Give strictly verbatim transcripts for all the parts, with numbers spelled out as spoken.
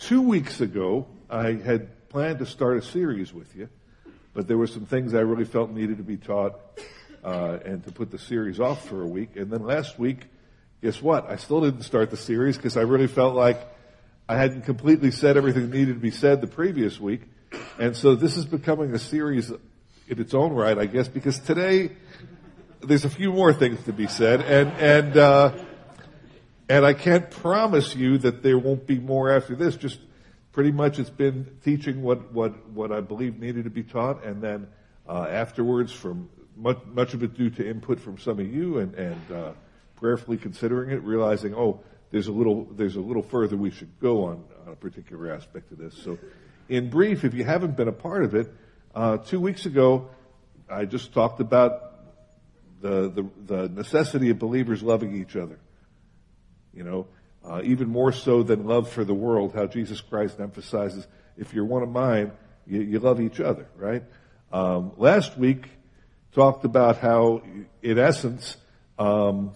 two weeks ago, I had planned to start a series with you, but there were some things I really felt needed to be taught, uh, and to put the series off for a week. And then last week, guess what? I still didn't start the series because I really felt like I hadn't completely said everything that needed to be said the previous week. And so this is becoming a series in its own right, I guess, because today there's a few more things to be said, and and uh, and I can't promise you that there won't be more after this. Just pretty much it's been teaching what what what I believe needed to be taught, and then uh, afterwards, from much much of it due to input from some of you, and and uh, prayerfully considering it, realizing, oh, there's a little there's a little further we should go on, on a particular aspect of this. So, in brief, if you haven't been a part of it, uh, two weeks ago, I just talked about the the, the necessity of believers loving each other. You know, uh, even more so than love for the world, how Jesus Christ emphasizes, if you're one of mine, you, you love each other, right? Um, last week, talked about how, in essence, um,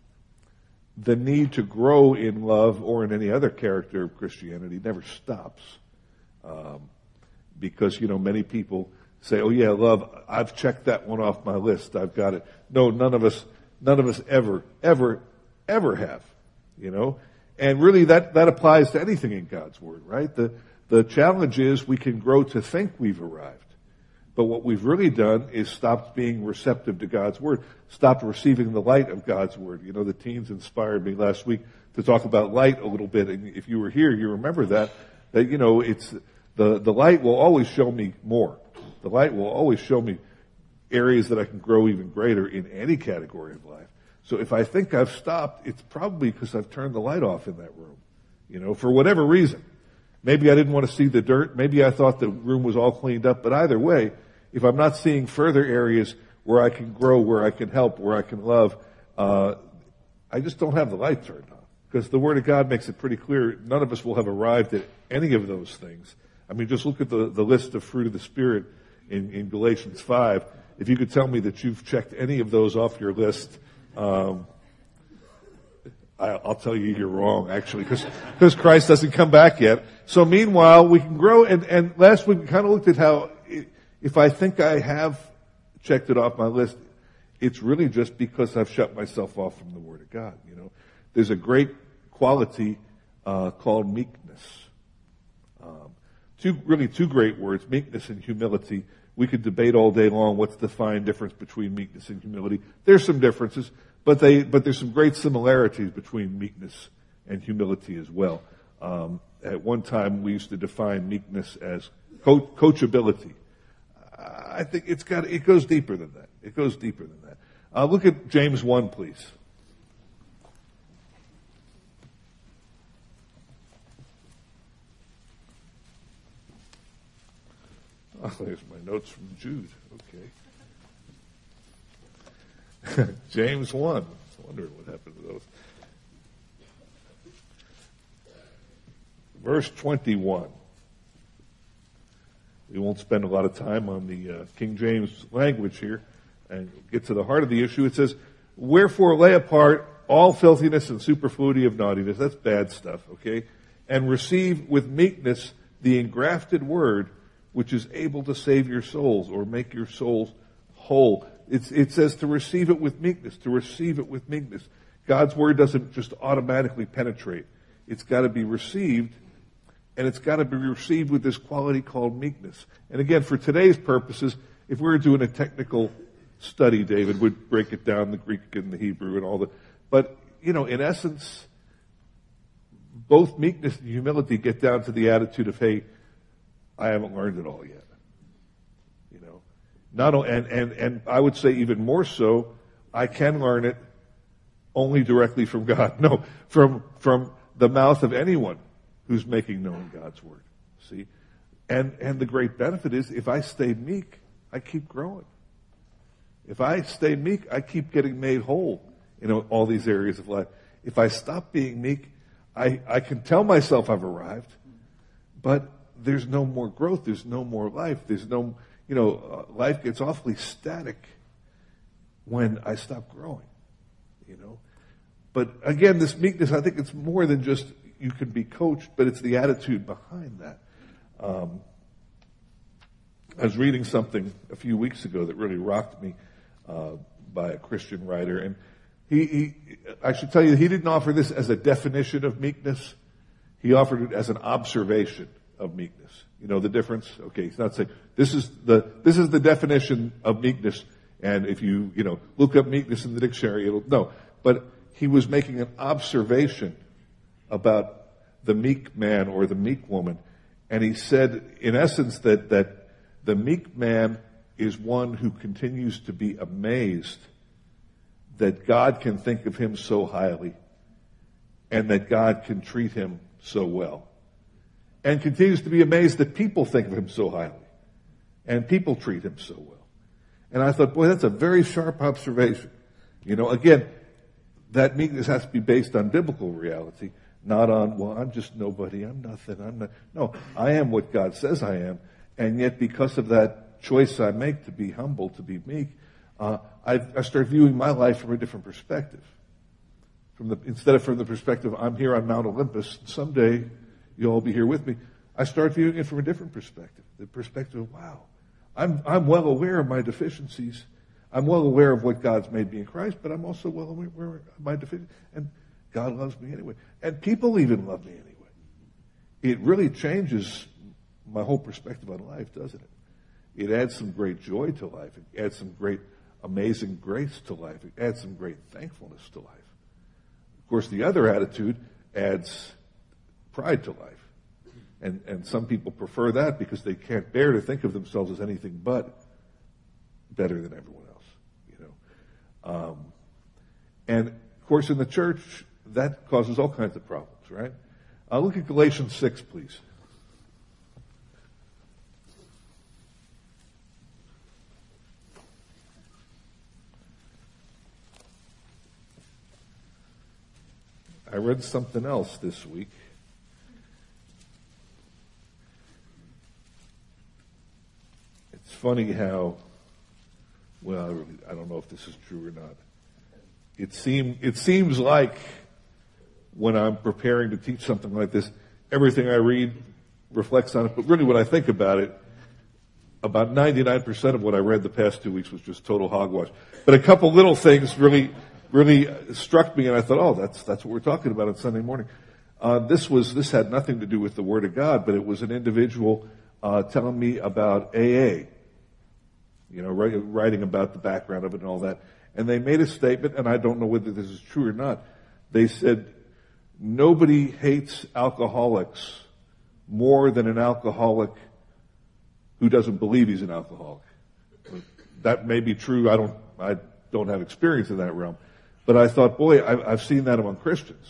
the need to grow in love or in any other character of Christianity never stops. Um, because, you know, many people say, oh yeah, love, I've checked that one off my list. I've got it. No, none of us, none of us ever, ever, ever have, you know? And really that, that applies to anything in God's Word, right? The, the challenge is we can grow to think we've arrived. But what we've really done is stopped being receptive to God's Word, stopped receiving the light of God's Word. You know, the teens inspired me last week to talk about light a little bit. And if you were here, you remember that, that, you know, it's, the, the light will always show me more. The light will always show me areas that I can grow even greater in any category of life. So if I think I've stopped, it's probably because I've turned the light off in that room, you know, for whatever reason. Maybe I didn't want to see the dirt. Maybe I thought the room was all cleaned up. But either way, if I'm not seeing further areas where I can grow, where I can help, where I can love, uh, I just don't have the light turned on. Because the Word of God makes it pretty clear none of us will have arrived at any of those things. I mean, just look at the, the list of fruit of the Spirit in, in Galatians five. If you could tell me that you've checked any of those off your list, um, I, I'll tell you you're wrong, actually, because because Christ doesn't come back yet. So meanwhile, we can grow. And, and last week we kind of looked at how if I think I have checked it off my list, it's really just because I've shut myself off from the Word of God. You know, there's a great quality uh, called meekness. Um, two really two great words, meekness and humility. We could debate all day long what's the fine difference between meekness and humility. There's some differences, but they but there's some great similarities between meekness and humility as well. Um, at one time, we used to define meekness as co- coachability. I think it's got it goes deeper than that. It goes deeper than that. Uh, look at James one, please. Oh, there's my notes from Jude. Okay. James one. I was wondering what happened to those. Verse twenty-one. We won't spend a lot of time on the uh, King James language here and get to the heart of the issue. It says, wherefore lay apart all filthiness and superfluity of naughtiness. That's bad stuff, okay? And receive with meekness the engrafted word, which is able to save your souls or make your souls whole. It's, it says to receive it with meekness, to receive it with meekness. God's word doesn't just automatically penetrate. It's got to be received, and it's got to be received with this quality called meekness. And again, for today's purposes, if we were doing a technical study, David would break it down, the Greek and the Hebrew and all the, but, you know, in essence, both meekness and humility get down to the attitude of, hey, I haven't learned it all yet. You know, not only, and, and, and I would say even more so, I can learn it only directly from God. No, from, from the mouth of anyone who's making known God's word. See? And, and the great benefit is if I stay meek, I keep growing. If I stay meek, I keep getting made whole in all these areas of life. If I stop being meek, I, I can tell myself I've arrived, but there's no more growth. There's no more life. There's no, you know, uh, life gets awfully static when I stop growing, you know. But again, this meekness, I think it's more than just you can be coached, but it's the attitude behind that. Um, I was reading something a few weeks ago that really rocked me uh, by a Christian writer, and he, he, I should tell you, he didn't offer this as a definition of meekness. He offered it as an observation of meekness. You know the difference? Okay, he's not saying this is the this is the definition of meekness, and if you you know look up meekness in the dictionary, it'll no. But he was making an observation about the meek man or the meek woman, and he said, in essence, that that the meek man is one who continues to be amazed that God can think of him so highly and that God can treat him so well. And continues to be amazed that people think of him so highly and people treat him so well. And I thought, boy, that's a very sharp observation. You know, again, that meekness has to be based on biblical reality, not on, well, I'm just nobody, I'm nothing, I'm not. No, I am what God says I am. And yet, because of that choice I make to be humble, to be meek, uh, I, I start viewing my life from a different perspective. From the, instead of from the perspective, I'm here on Mount Olympus, someday you'll all be here with me, I start viewing it from a different perspective. The perspective of, wow, I'm, I'm well aware of my deficiencies. I'm well aware of what God's made me in Christ, but I'm also well aware of my deficiencies. And God loves me anyway. And people even love me anyway. It really changes my whole perspective on life, doesn't it? It adds some great joy to life. It adds some great, amazing grace to life. It adds some great thankfulness to life. Of course, the other attitude adds pride to life. And, and some people prefer that because they can't bear to think of themselves as anything but better than everyone else, you know. Um, and, of course, in the church, that causes all kinds of problems, right? Uh, look at Galatians six, please. I read something else this week. It's funny how, well, I, really, I don't know if this is true or not. It seem it seems like when I'm preparing to teach something like this, everything I read reflects on it. But really, when I think about it, about ninety-nine percent of what I read the past two weeks was just total hogwash. But a couple little things really. really struck me, and I thought, oh, that's that's what we're talking about on Sunday morning. Uh, this was this had nothing to do with the Word of God, but it was an individual uh, telling me about A A, you know, writing about the background of it and all that. And they made a statement, and I don't know whether this is true or not. They said, nobody hates alcoholics more than an alcoholic who doesn't believe he's an alcoholic. That may be true. I don't I don't have experience in that realm. But I thought, boy, I've seen that among Christians.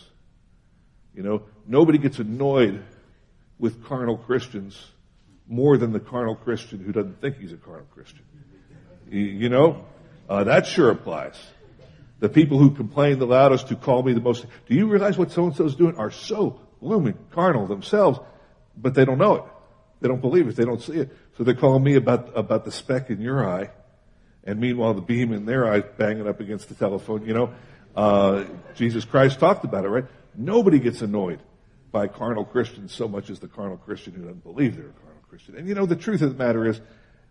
You know, nobody gets annoyed with carnal Christians more than the carnal Christian who doesn't think he's a carnal Christian. You know, uh, that sure applies. The people who complain the loudest, who call me the most, do you realize what so-and-so's doing, are so blooming carnal themselves, but they don't know it. They don't believe it. They don't see it. So they're calling me about, about the speck in your eye. And meanwhile, the beam in their eye banging up against the telephone, you know. Uh, Jesus Christ talked about it, right? Nobody gets annoyed by carnal Christians so much as the carnal Christian who doesn't believe they're a carnal Christian. And you know, the truth of the matter is,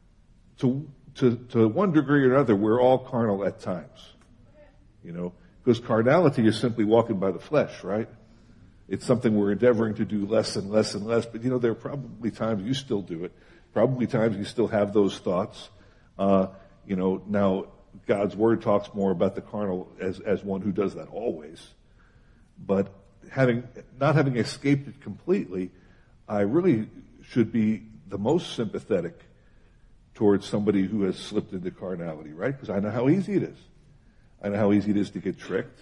to, to, to one degree or another, we're all carnal at times. You know, because carnality is simply walking by the flesh, right? It's something we're endeavoring to do less and less and less. But you know, there are probably times you still do it. Probably times you still have those thoughts. Uh, You know, now God's Word talks more about the carnal as, as one who does that always. But having, not having escaped it completely, I really should be the most sympathetic towards somebody who has slipped into carnality, right? Because I know how easy it is. I know how easy it is to get tricked.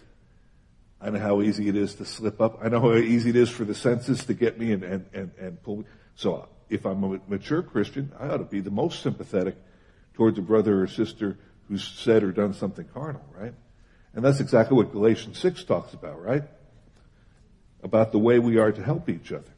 I know how easy it is to slip up. I know how easy it is for the senses to get me and, and, and, and pull me. So if I'm a mature Christian, I ought to be the most sympathetic towards a brother or sister who's said or done something carnal, right? And that's exactly what Galatians six talks about, right? About the way we are to help each other.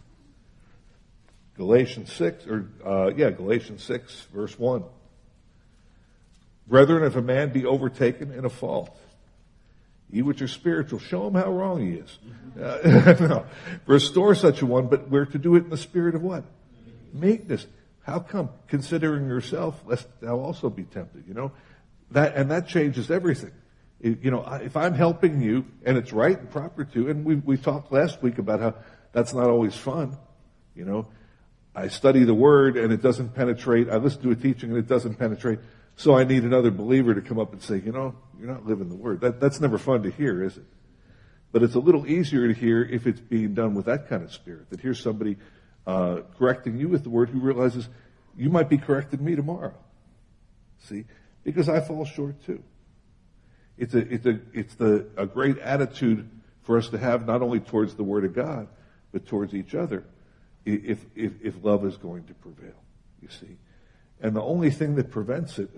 Galatians six, or, uh, yeah, Galatians six, verse one. Brethren, if a man be overtaken in a fault, Ye which are spiritual, show him how wrong he is. Uh, no. Restore such a one, but we're to do it in the spirit of what? Meekness. How come? Considering yourself, lest thou also be tempted, you know? That, and that changes everything. It, you know, if I'm helping you, and it's right and proper to, and we, we talked last week about how that's not always fun, you know? I study the Word and it doesn't penetrate. I listen to a teaching and it doesn't penetrate. So I need another believer to come up and say, you know, you're not living the Word. That, that's never fun to hear, is it? But it's a little easier to hear if it's being done with that kind of spirit. That here's somebody uh, correcting you with the Word who realizes you might be correcting me tomorrow. See? Because I fall short too. It's a, it's a, it's the, a great attitude for us to have not only towards the Word of God, but towards each other. If, if, if love is going to prevail, you see. And the only thing that prevents it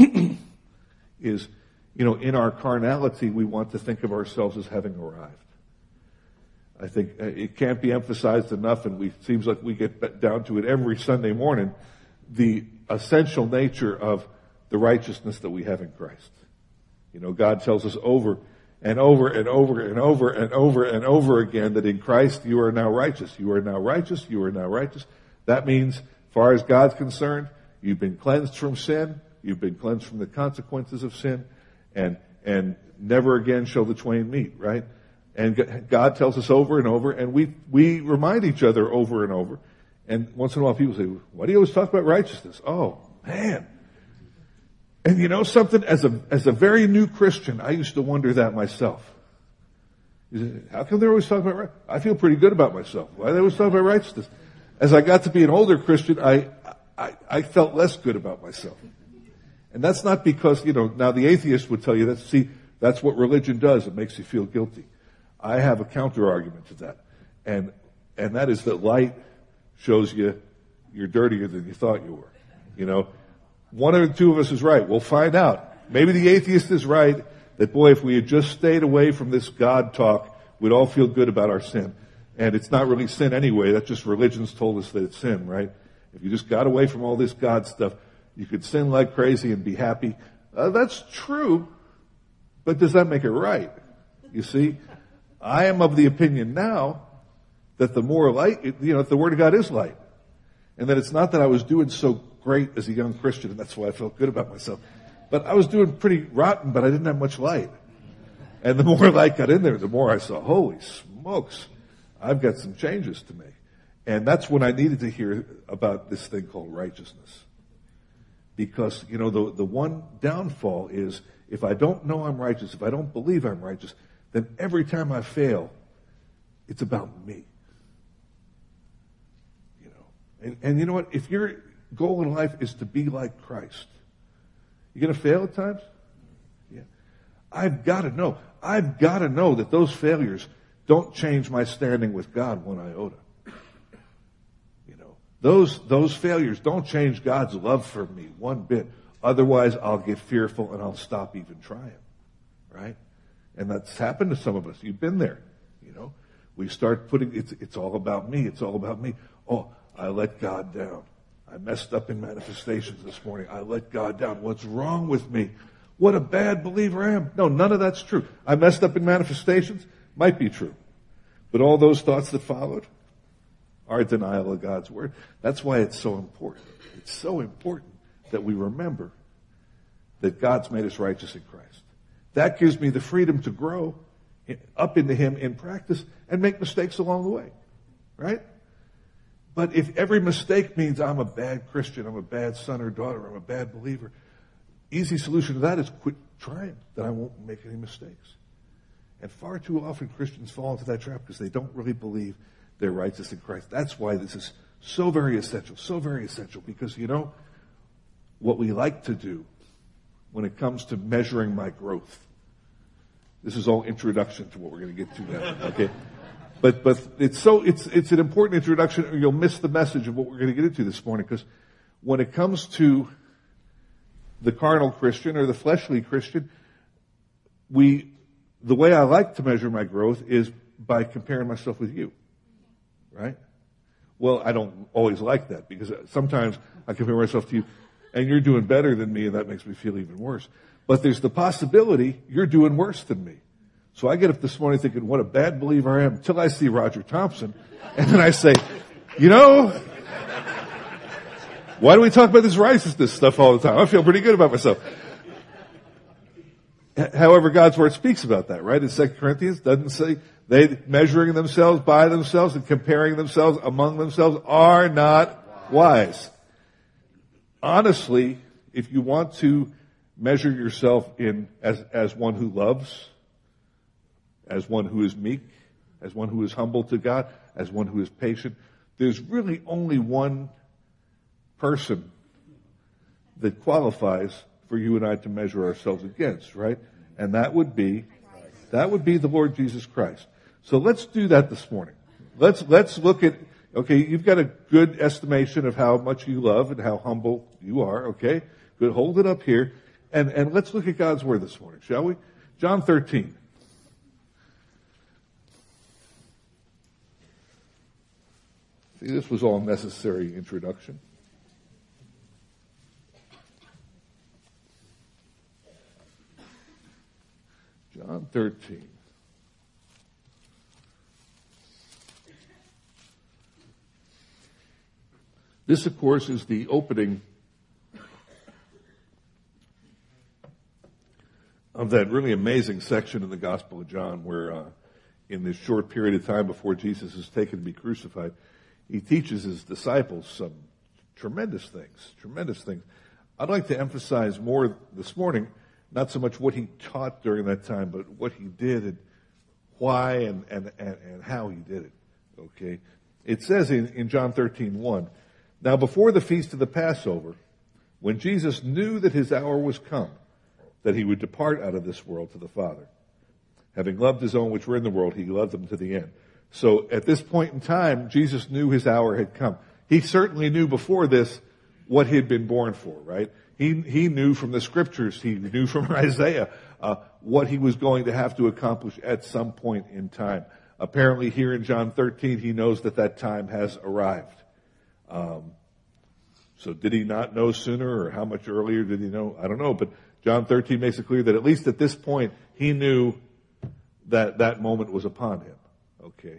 is, you know, in our carnality, we want to think of ourselves as having arrived. I think it can't be emphasized enough, and we, it seems like we get down to it every Sunday morning, the essential nature of the righteousness that we have in Christ. You know, God tells us over and over and over and over and over and over again that in Christ you are now righteous. You are now righteous. You are now righteous. That means, as far as God's concerned, you've been cleansed from sin. You've been cleansed from the consequences of sin. And, and never again shall the twain meet, right? And God tells us over and over, and we, we remind each other over and over. And once in a while people say, why do you always talk about righteousness? Oh, man. And you know something, as a, as a very new Christian, I used to wonder that myself. How come they're always talking about righteousness? I feel pretty good about myself. Why are they always talking about righteousness? As I got to be an older Christian, I, I, I felt less good about myself. And that's not because, you know, now the atheist would tell you that, see, that's what religion does. It makes you feel guilty. I have a counter argument to that. And, and that is that light shows you you're dirtier than you thought you were. You know, one or two of us is right. We'll find out. Maybe the atheist is right that, boy, if we had just stayed away from this God talk, we'd all feel good about our sin. And it's not really sin anyway. That's just religion's told us that it's sin, right? If you just got away from all this God stuff, you could sin like crazy and be happy. Uh, that's true, but does that make it right? You see, I am of the opinion now that the more light, you know, the Word of God is light. And that it's not that I was doing so great as a young Christian, and that's why I felt good about myself. But I was doing pretty rotten, but I didn't have much light. And the more light got in there, the more I saw, holy smokes, I've got some changes to make. And that's when I needed to hear about this thing called righteousness. Because, you know, the, the one downfall is if I don't know I'm righteous, if I don't believe I'm righteous, then every time I fail, it's about me. You know, and, and you know what? If your goal in life is to be like Christ, you're going to fail at times? Yeah. I've got to know. I've got to know that those failures don't change my standing with God one iota. You know, those, those failures don't change God's love for me one bit. Otherwise, I'll get fearful and I'll stop even trying. Right? And that's happened to some of us. You've been there. You know, we start putting, it's, it's all about me. It's all about me. Oh, I let God down. I messed up in manifestations this morning. I let God down. What's wrong with me? What a bad believer I am. No, none of that's true. I messed up in manifestations. Might be true. But all those thoughts that followed are a denial of God's word. That's why it's so important. It's so important that we remember that God's made us righteous in Christ. That gives me the freedom to grow up into Him in practice and make mistakes along the way. Right? But if every mistake means I'm a bad Christian, I'm a bad son or daughter, I'm a bad believer, easy solution to that is quit trying, that I won't make any mistakes. And far too often Christians fall into that trap because they don't really believe they're righteous in Christ. That's why this is so very essential, so very essential, because, you know, what we like to do when it comes to measuring my growth, this is all introduction to what we're going to get to now, okay? But, but it's so, it's, it's an important introduction, or you'll miss the message of what we're going to get into this morning, because when it comes to the carnal Christian or the fleshly Christian, we, the way I like to measure my growth is by comparing myself with you. Right? Well, I don't always like that, because sometimes I compare myself to you and you're doing better than me, and that makes me feel even worse. But there's the possibility you're doing worse than me. So I get up this morning thinking, what a bad believer I am, until I see Roger Thompson. And then I say, you know, why do we talk about this righteousness stuff all the time? I feel pretty good about myself. However, God's Word speaks about that, right? In Second Corinthians, doesn't say they measuring themselves by themselves and comparing themselves among themselves are not wise. Honestly, if you want to measure yourself in as, as one who loves, as one who is meek, as one who is humble to God, as one who is patient, there's really only one person that qualifies for you and I to measure ourselves against, right? And that would be, that would be the Lord Jesus Christ. So let's do that this morning. Let's, let's look at, okay, you've got a good estimation of how much you love and how humble you are, okay? Good, hold it up here. And, and let's look at God's Word this morning, shall we? John thirteen. See, this was all necessary introduction. John thirteen. This, of course, is the opening of that really amazing section in the Gospel of John where uh, in this short period of time before Jesus is taken to be crucified, he teaches his disciples some tremendous things, tremendous things. I'd like to emphasize more this morning, not so much what he taught during that time, but what he did and why and, and, and, and how he did it. Okay? It says in, in John thirteen one, now before the feast of the Passover, when Jesus knew that his hour was come, that he would depart out of this world to the Father, having loved his own which were in the world, he loved them to the end. So at this point in time, Jesus knew his hour had come. He certainly knew before this what he had been born for, right? He, he knew from the scriptures, he knew from Isaiah, uh, what he was going to have to accomplish at some point in time. Apparently here in John thirteen, he knows that that time has arrived. Um, so did he not know sooner, or how much earlier did he know? I don't know, but John thirteen makes it clear that at least at this point, he knew that that moment was upon him. Okay.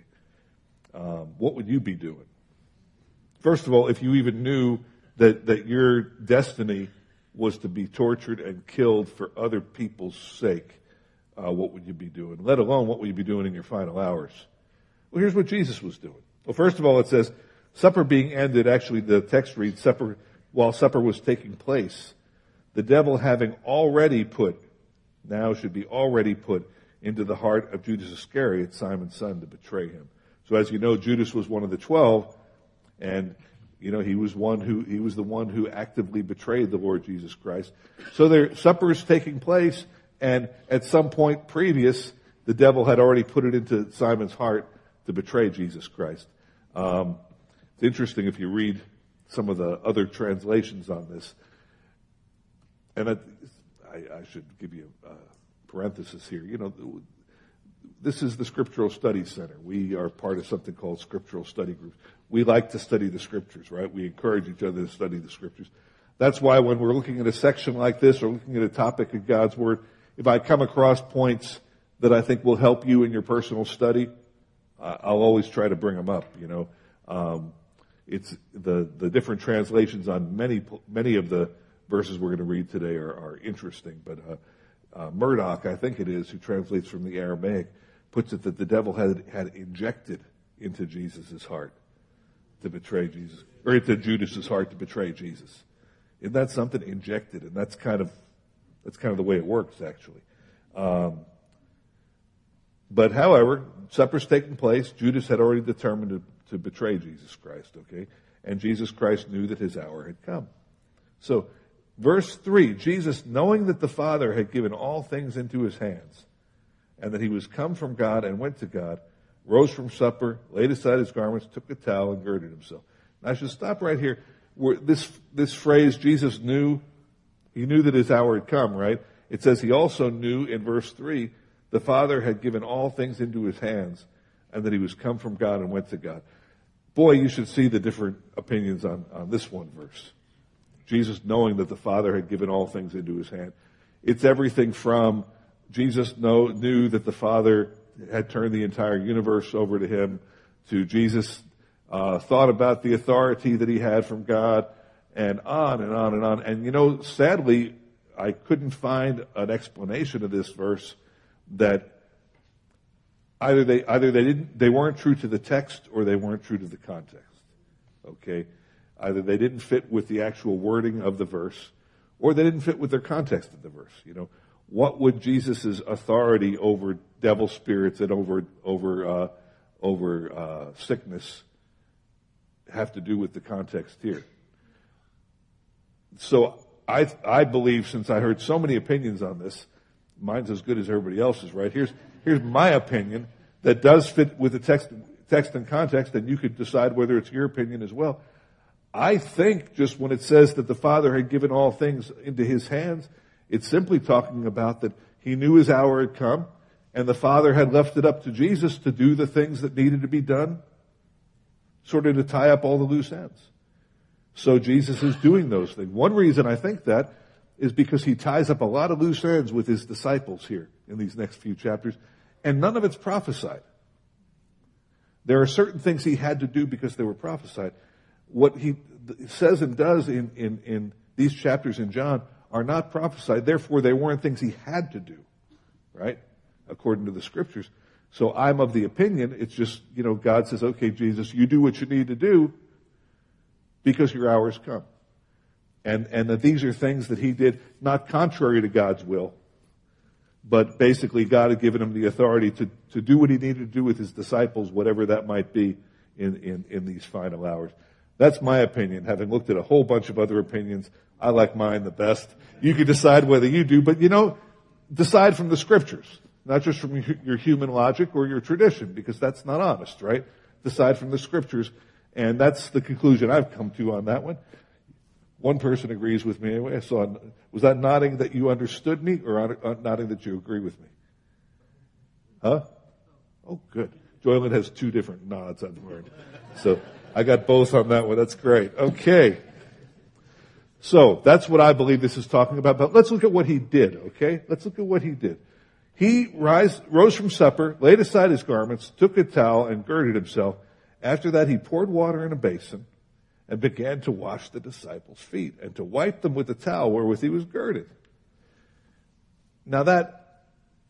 Um, what would you be doing? First of all, if you even knew that, that your destiny was to be tortured and killed for other people's sake, uh, what would you be doing? Let alone what would you be doing in your final hours? Well, here's what Jesus was doing. Well, first of all, it says, supper being ended, actually the text reads, supper, while supper was taking place, the devil having already put, now should be already put, into the heart of Judas Iscariot, Simon's son, to betray him. So as you know, Judas was one of the twelve, and you know he was one who he was the one who actively betrayed the Lord Jesus Christ. So their supper is taking place, and at some point previous, the devil had already put it into Simon's heart to betray Jesus Christ. Um, it's interesting if you read some of the other translations on this, and I, I, I should give you a parenthesis here. You know, this is the Scriptural Studies Center. We are part of something called Scriptural Study Groups. We like to study the Scriptures, right? We encourage each other to study the Scriptures. That's why when we're looking at a section like this or looking at a topic of God's Word, if I come across points that I think will help you in your personal study, I'll always try to bring them up, you know. Um, it's the, the different translations on many, many of the verses we're going to read today are, are interesting, but, uh, Uh, Murdoch, I think it is, who translates from the Aramaic, puts it that the devil had, had injected into Jesus' heart to betray Jesus, or into Judas's heart to betray Jesus. Isn't that something? Injected, and that's kind of that's kind of the way it works, actually. Um, but however, supper's taking place. Judas had already determined to, to betray Jesus Christ. Okay, and Jesus Christ knew that his hour had come. So. Verse three, Jesus, knowing that the Father had given all things into his hands, and that he was come from God and went to God, rose from supper, laid aside his garments, took a towel, and girded himself. Now I should stop right here. Where this, this phrase, Jesus knew, he knew that his hour had come, right? It says he also knew in verse three, the Father had given all things into his hands, and that he was come from God and went to God. Boy, you should see the different opinions on, on this one verse. Jesus knowing that the Father had given all things into his hand. It's everything from Jesus know, knew that the Father had turned the entire universe over to him, to Jesus uh, thought about the authority that he had from God, and on and on and on. And you know, sadly, I couldn't find an explanation of this verse that either they either they didn't they weren't true to the text or they weren't true to the context. Okay, either they didn't fit with the actual wording of the verse, or they didn't fit with their context of the verse. You know, what would Jesus' authority over devil spirits and over over uh, over uh, sickness have to do with the context here? So I I believe, since I heard so many opinions on this, mine's as good as everybody else's, right? Here's here's my opinion that does fit with the text text and context, and you could decide whether it's your opinion as well. I think just when it says that the Father had given all things into his hands, it's simply talking about that he knew his hour had come, and the Father had left it up to Jesus to do the things that needed to be done, sort of to tie up all the loose ends. So Jesus is doing those things. One reason I think that is because he ties up a lot of loose ends with his disciples here in these next few chapters, and none of it's prophesied. There are certain things he had to do because they were prophesied. What he says and does in, in, in these chapters in John are not prophesied. Therefore, they weren't things he had to do, right? According to the scriptures. So I'm of the opinion, it's just, you know, God says, okay, Jesus, you do what you need to do because your hour's come. And, and that these are things that he did not contrary to God's will, but basically God had given him the authority to, to do what he needed to do with his disciples, whatever that might be in, in, in these final hours. That's my opinion. Having looked at a whole bunch of other opinions, I like mine the best. You can decide whether you do, but you know, decide from the scriptures, not just from your human logic or your tradition, because that's not honest, right? Decide from the scriptures, and that's the conclusion I've come to on that one. One person agrees with me anyway. I saw, was that nodding that you understood me, or nodding that you agree with me? Huh? Oh, good. Joylyn has two different nods I've learned. So I got both on that one. That's great. Okay. So that's what I believe this is talking about. But let's look at what he did, okay? Let's look at what he did. He rise, rose from supper, laid aside his garments, took a towel, and girded himself. After that, he poured water in a basin and began to wash the disciples' feet and to wipe them with the towel wherewith he was girded. Now that,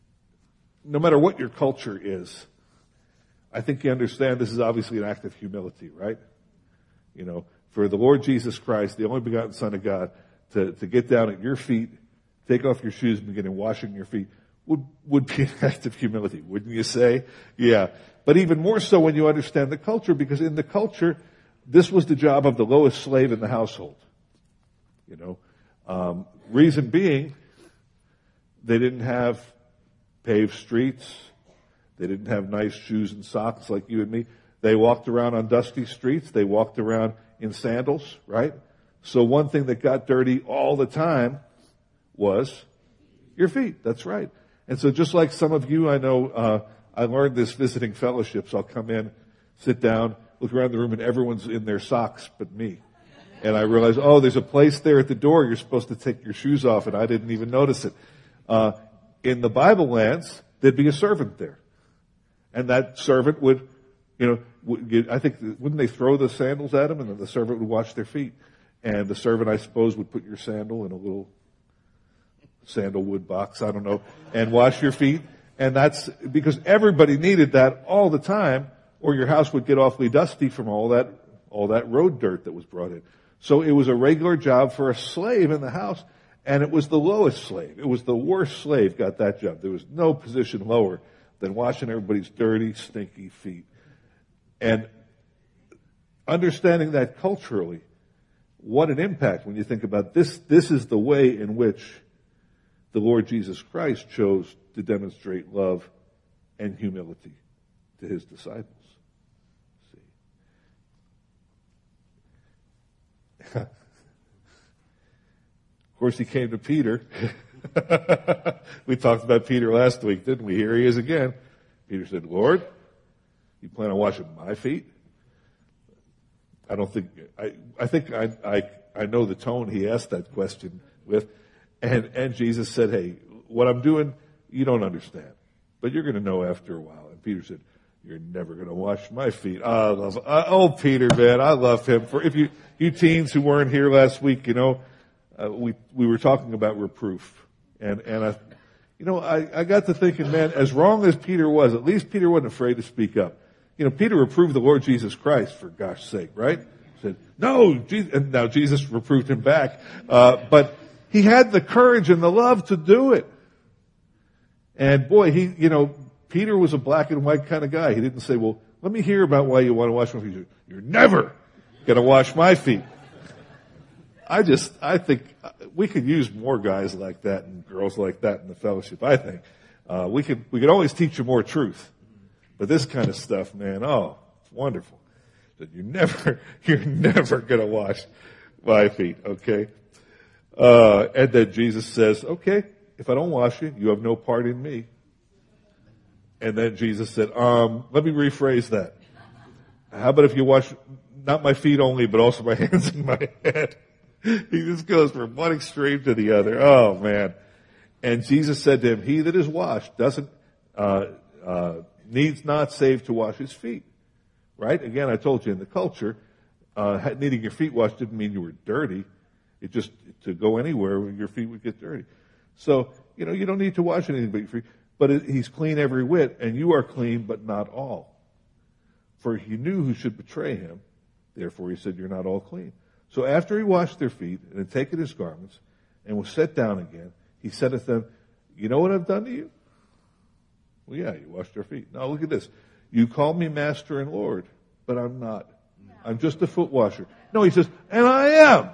no matter what your culture is, I think you understand this is obviously an act of humility, right? You know, for the Lord Jesus Christ, the only begotten Son of God, to, to get down at your feet, take off your shoes and begin washing your feet would, would be an act of humility, wouldn't you say? Yeah. But even more so when you understand the culture, because in the culture, this was the job of the lowest slave in the household. You know, um, reason being, they didn't have paved streets. They didn't have nice shoes and socks like you and me. They walked around on dusty streets. They walked around in sandals, right? So one thing that got dirty all the time was your feet. That's right. And so just like some of you, I know, uh, I learned this visiting fellowships. I'll come in, sit down, look around the room, and everyone's in their socks but me. And I realized, oh, there's a place there at the door. You're supposed to take your shoes off, and I didn't even notice it. Uh, in the Bible lands, there'd be a servant there. And that servant would, you know, would, I think, wouldn't they throw the sandals at him, and then the servant would wash their feet? And the servant, I suppose, would put your sandal in a little sandalwood box, I don't know, and wash your feet. And that's because everybody needed that all the time, or your house would get awfully dusty from all that, all that road dirt that was brought in. So it was a regular job for a slave in the house, and it was the lowest slave. It was the worst slave got that job. There was no position lower than washing everybody's dirty, stinky feet. And understanding that culturally, what an impact when you think about this. This is the way in which the Lord Jesus Christ chose to demonstrate love and humility to his disciples. See? Of course, he came to Peter. We talked about Peter last week, didn't we? Here he is again. Peter said, Lord, you plan on washing my feet? I don't think, I, I think I, I, I know the tone he asked that question with. And, and Jesus said, hey, what I'm doing you don't understand, but you're going to know after a while. And Peter said, you're never going to wash my feet. I love, I, oh, Peter, man, I love him. For if you, you teens who weren't here last week, you know, uh, we, we were talking about reproof. And, and I, you know, I, I got to thinking, man, as wrong as Peter was, at least Peter wasn't afraid to speak up. You know, Peter reproved the Lord Jesus Christ, for gosh sake, right? Said, no, Jesus, and now Jesus reproved him back. Uh, but he had the courage and the love to do it. And boy, he, you know, Peter was a black and white kind of guy. He didn't say, well, let me hear about why you want to wash my feet. You're never going to wash my feet. I just, I think we could use more guys like that and girls like that in the fellowship, I think. Uh, we could, we could always teach you more truth. But this kind of stuff, man, oh, it's wonderful. That you're never, you're never going to wash my feet, okay? Uh, and then Jesus says, okay, if I don't wash you, you have no part in me. And then Jesus said, um, let me rephrase that. How about if you wash not my feet only, but also my hands and my head? He just goes from one extreme to the other. Oh, man. And Jesus said to him, he that is washed doesn't, uh, uh, needs not save to wash his feet. Right? Again, I told you in the culture, uh, needing your feet washed didn't mean you were dirty. It just, to go anywhere, your feet would get dirty. So, you know, you don't need to wash anything but your feet. But it, he's clean every whit, and you are clean, but not all. For he knew who should betray him. Therefore he said, you're not all clean. So after he washed their feet, and had taken his garments, and was set down again, he said to them, you know what I've done to you? Well, yeah, you washed your feet. Now look at this. You call me master and Lord, but I'm not. I'm just a foot washer. No, he says, and I am.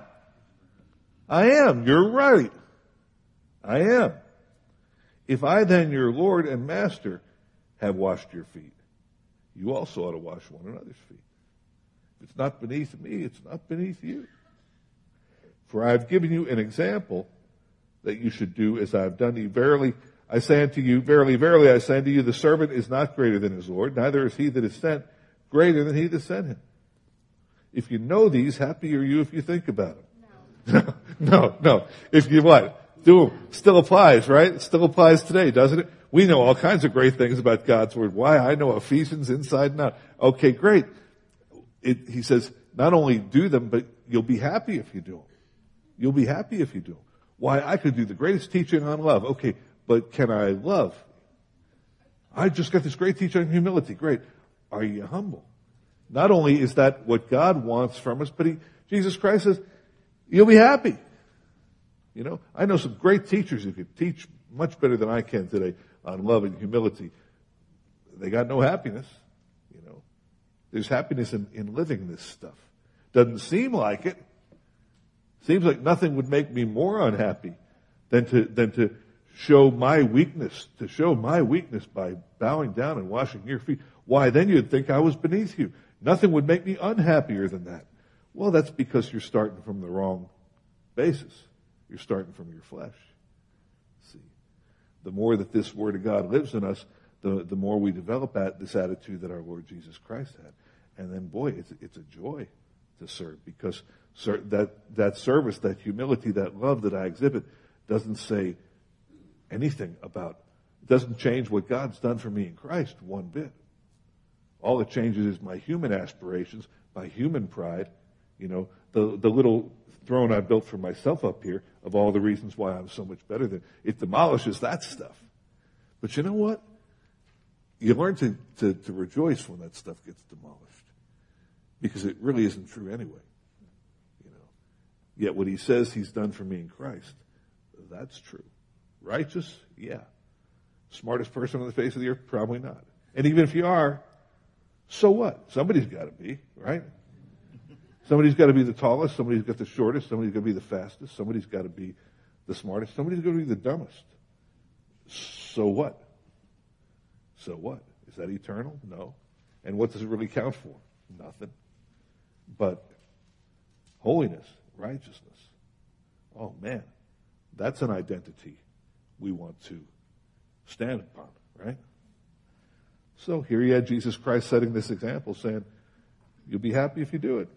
I am. You're right. I am. If I then, your Lord and Master, have washed your feet, you also ought to wash one another's feet. If it's not beneath me, it's not beneath you. For I have given you an example that you should do as I have done to you. Verily, I say unto you, verily, verily, I say unto you, the servant is not greater than his Lord, neither is he that is sent greater than he that sent him. If you know these, happy are you if you think about them. No, no, no. If you what? Do them. Still applies, right? It still applies today, doesn't it? We know all kinds of great things about God's Word. Why? I know Ephesians inside and out. Okay, great. It, he says, not only do them, but you'll be happy if you do them. You'll be happy if you do them. Why? I could do the greatest teaching on love. Okay, but can I love? I just got this great teaching on humility. Great. Are you humble? Not only is that what God wants from us, but he, Jesus Christ says, you'll be happy. You know, I know some great teachers who could teach much better than I can today on love and humility. They got no happiness. You know, there's happiness in, in living this stuff. Doesn't seem like it. Seems like nothing would make me more unhappy than to, than to show my weakness, to show my weakness by bowing down and washing your feet. Why, then you'd think I was beneath you. Nothing would make me unhappier than that. Well, that's because you're starting from the wrong basis. You're starting from your flesh. See, the more that this Word of God lives in us, the, the more we develop at this attitude that our Lord Jesus Christ had. And then, boy, it's, it's a joy to serve, because that, that service, that humility, that love that I exhibit doesn't say anything about, it doesn't change what God's done for me in Christ one bit. All it changes is my human aspirations, my human pride, you know, the, the little throne I built for myself up here of all the reasons why I'm so much better than, it demolishes that stuff. But you know what? You learn to, to, to rejoice when that stuff gets demolished, because it really isn't true anyway. You know, yet what he says he's done for me in Christ, that's true. Righteous? Yeah. Smartest person on the face of the earth? Probably not. And even if you are, so what? Somebody's got to be, right? Somebody's got to be the tallest. Somebody's got the shortest. Somebody's got to be the fastest. Somebody's got to be the smartest. Somebody's got to be the dumbest. So what? So what? Is that eternal? No. And what does it really count for? Nothing. But holiness, righteousness. Oh man, that's an identity we want to stand upon, right? So here you had Jesus Christ setting this example, saying, you'll be happy if you do it.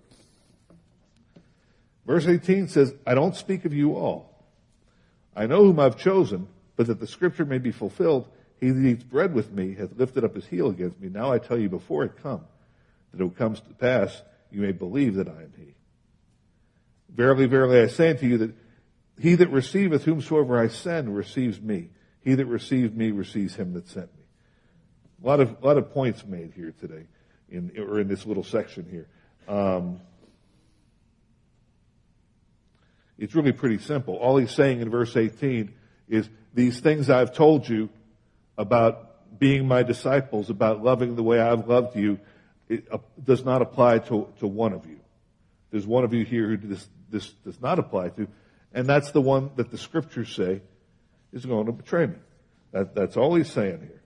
Verse eighteen says, I don't speak of you all. I know whom I've chosen, but that the scripture may be fulfilled, he that eats bread with me hath lifted up his heel against me. Now I tell you before it come, that it comes to pass, you may believe that I am he. Verily, verily, I say unto you that he that receiveth whomsoever I send receives me. He that receives me receives him that sent me. A lot of, a lot of points made here today, in, or in this little section here. Um, it's really pretty simple. All he's saying in verse eighteen is, these things I've told you about being my disciples, about loving the way I've loved you, it uh, does not apply to, to one of you. There's one of you here who this, this does not apply to, and that's the one that the scriptures say is going to betray me. That, that's all he's saying here.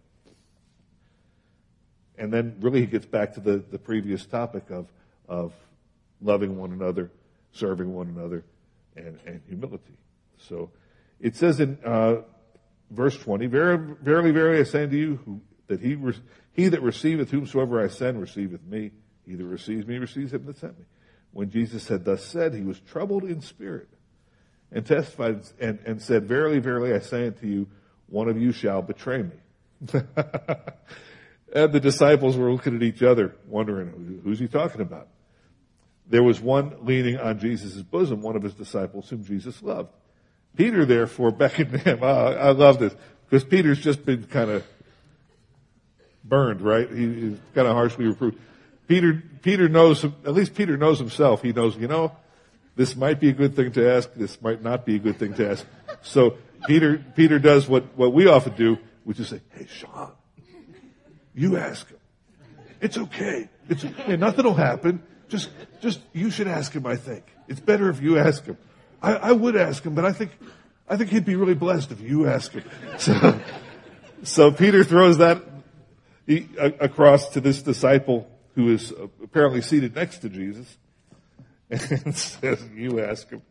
And then really he gets back to the, the previous topic of, of loving one another, serving one another, and, and humility. So it says in uh, verse twenty, Verily, verily, verily, I say unto you, who, that he, re- he that receiveth whomsoever I send receiveth me. He that receives me receives him that sent me. When Jesus had thus said, he was troubled in spirit, and testified and, and said, Verily, verily, I say unto you, one of you shall betray me. And the disciples were looking at each other, wondering, who's he talking about? There was one leaning on Jesus' bosom, one of his disciples whom Jesus loved. Peter, therefore, beckoned to him. Oh, I love this, because Peter's just been kind of burned, right? He, he's kind of harshly reproved. Peter, Peter knows, at least Peter knows himself. He knows, you know, this might be a good thing to ask. This might not be a good thing to ask. So Peter, Peter does what, what we often do, which is say, hey, Sean, you ask him. It's okay. It's, hey, nothing will happen. Just, just, you should ask him, I think. It's better if you ask him. I, I would ask him, but I think, I think he'd be really blessed if you ask him. So, so Peter throws that he, a, across to this disciple who is apparently seated next to Jesus and says, you ask him.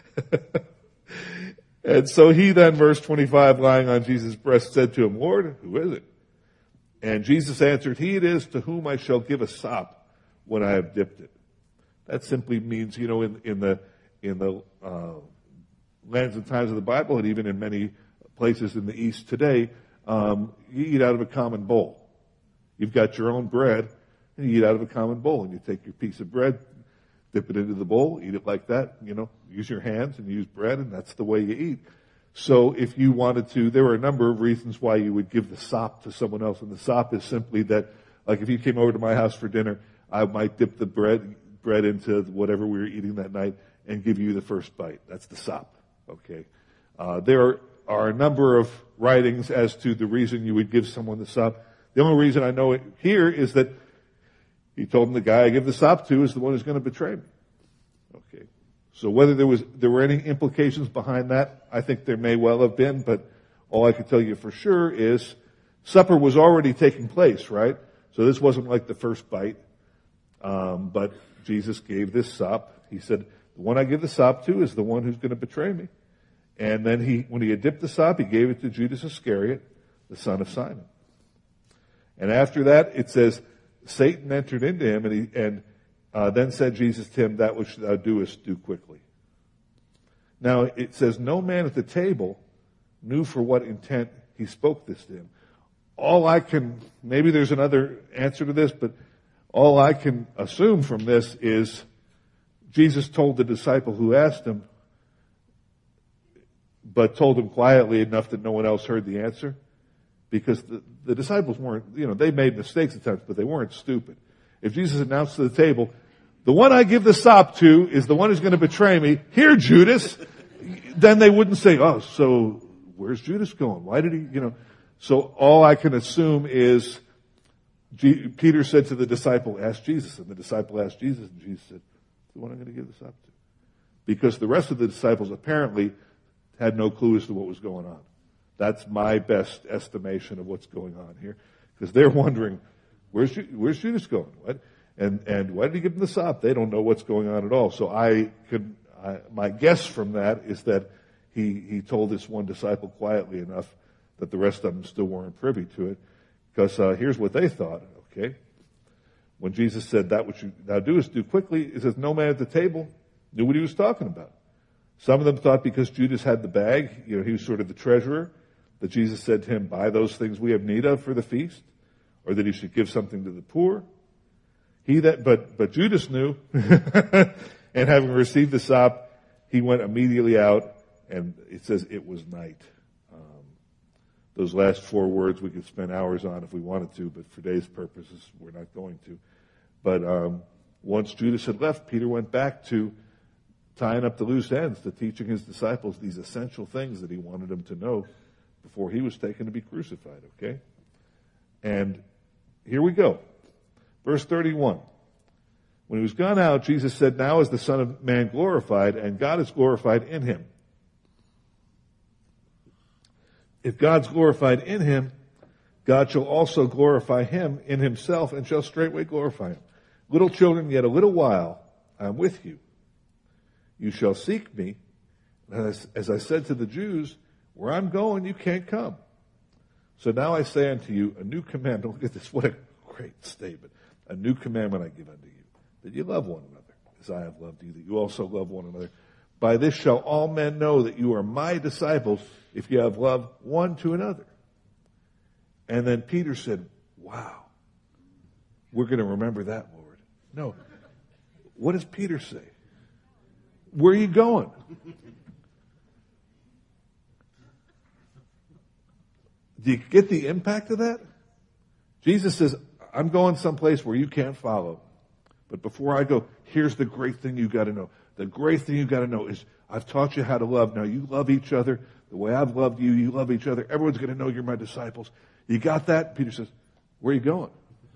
And so he then, verse twenty-five, lying on Jesus' breast, said to him, Lord, who is it? And Jesus answered, he it is to whom I shall give a sop when I have dipped it. That simply means, you know, in, in the, in the, uh, lands and times of the Bible, and even in many places in the East today, um, you eat out of a common bowl. You've got your own bread, and you eat out of a common bowl, and you take your piece of bread, dip it into the bowl, eat it like that, you know, use your hands and use bread, and that's the way you eat. So if you wanted to, there were a number of reasons why you would give the sop to someone else. And the sop is simply that, like if you came over to my house for dinner, I might dip the bread, bread into whatever we were eating that night and give you the first bite. That's the sop. Okay. Uh, there are, are a number of writings as to the reason you would give someone the sop. The only reason I know it here is that he told him the guy I give the sop to is the one who's going to betray me. Okay. So whether there was, there were any implications behind that, I think there may well have been, but all I can tell you for sure is supper was already taking place, right? So this wasn't like the first bite. Um, but Jesus gave this sop. He said, the one I give the sop to is the one who's going to betray me. And then he, when he had dipped the sop, he gave it to Judas Iscariot, the son of Simon. And after that, it says, Satan entered into him, and he, and Uh, then said Jesus to him, that which thou doest, do quickly. Now, it says, no man at the table knew for what intent he spoke this to him. All I can, maybe there's another answer to this, but all I can assume from this is Jesus told the disciple who asked him, but told him quietly enough that no one else heard the answer. Because the, the disciples weren't, you know, they made mistakes at times, but they weren't stupid. If Jesus announced to the table, the one I give the sop to is the one who's going to betray me. Here, Judas. Then they wouldn't say, oh, so where's Judas going? Why did he, you know? So all I can assume is G- Peter said to the disciple, ask Jesus. And the disciple asked Jesus, and Jesus said, the one I'm going to give the sop to. Because the rest of the disciples apparently had no clue as to what was going on. That's my best estimation of what's going on here. Because they're wondering, where's, where's Judas going? What? And, and why did he give them the sop? They don't know what's going on at all. So I could, I, my guess from that is that he, he told this one disciple quietly enough that the rest of them still weren't privy to it. Because, uh, here's what they thought, okay? When Jesus said that which you thou doest, do quickly, it says no man at the table knew what he was talking about. Some of them thought because Judas had the bag, you know, he was sort of the treasurer, that Jesus said to him, buy those things we have need of for the feast, or that he should give something to the poor? He that, but, but Judas knew, and having received the sop, he went immediately out, and it says it was night. Um, those last four words we could spend hours on if we wanted to, but for today's purposes, we're not going to. But um, once Judas had left, Peter went back to tying up the loose ends, to teaching his disciples these essential things that he wanted them to know before he was taken to be crucified, okay? And here we go. Verse thirty-one. When he was gone out, Jesus said, now is the Son of Man glorified, and God is glorified in him. If God's glorified in him, God shall also glorify him in himself, and shall straightway glorify him. Little children, yet a little while I am with you. You shall seek me. As, as I said to the Jews, where I'm going, you can't come. So now I say unto you, a new commandment. Look at this. What a great statement. A new commandment I give unto you, that you love one another, as I have loved you, that you also love one another. By this shall all men know that you are my disciples, if you have love one to another. And then Peter said, wow, we're going to remember that, Lord. No. What does Peter say? Where are you going? Do you get the impact of that? Jesus says, I'm going someplace where you can't follow. But before I go, here's the great thing you got to know. The great thing you got to know is I've taught you how to love. Now you love each other the way I've loved you. You love each other. Everyone's going to know you're my disciples. You got that? Peter says, where are you going?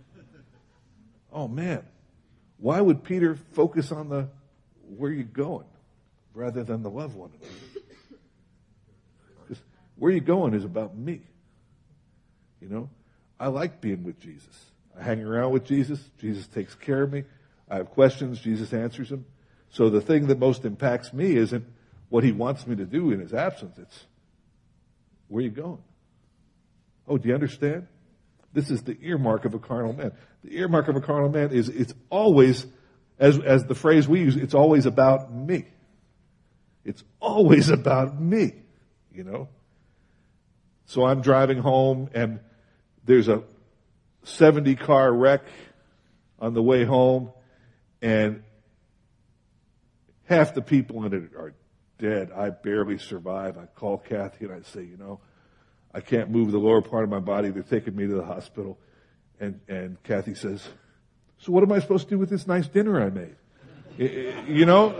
Oh man. Why would Peter focus on the where are you going rather than the love one another? Because where you going is about me. You know, I like being with Jesus. I hang around with Jesus. Jesus takes care of me. I have questions. Jesus answers them. So the thing that most impacts me isn't what he wants me to do in his absence. It's where are you going? Oh, do you understand? This is the earmark of a carnal man. The earmark of a carnal man is it's always, as, as the phrase we use, it's always about me. It's always about me, you know. So I'm driving home and there's a seventy car wreck on the way home and half the people in it are dead. I barely survive. I call Kathy and I say, you know, I can't move the lower part of my body. They're taking me to the hospital. And, and Kathy says, so what am I supposed to do with this nice dinner I made? You know,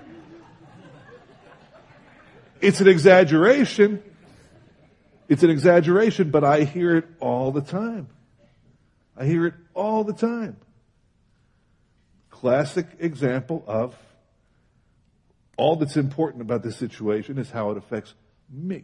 it's an exaggeration. It's an exaggeration, but I hear it all the time. I hear it all the time. Classic example of all that's important about this situation is how it affects me.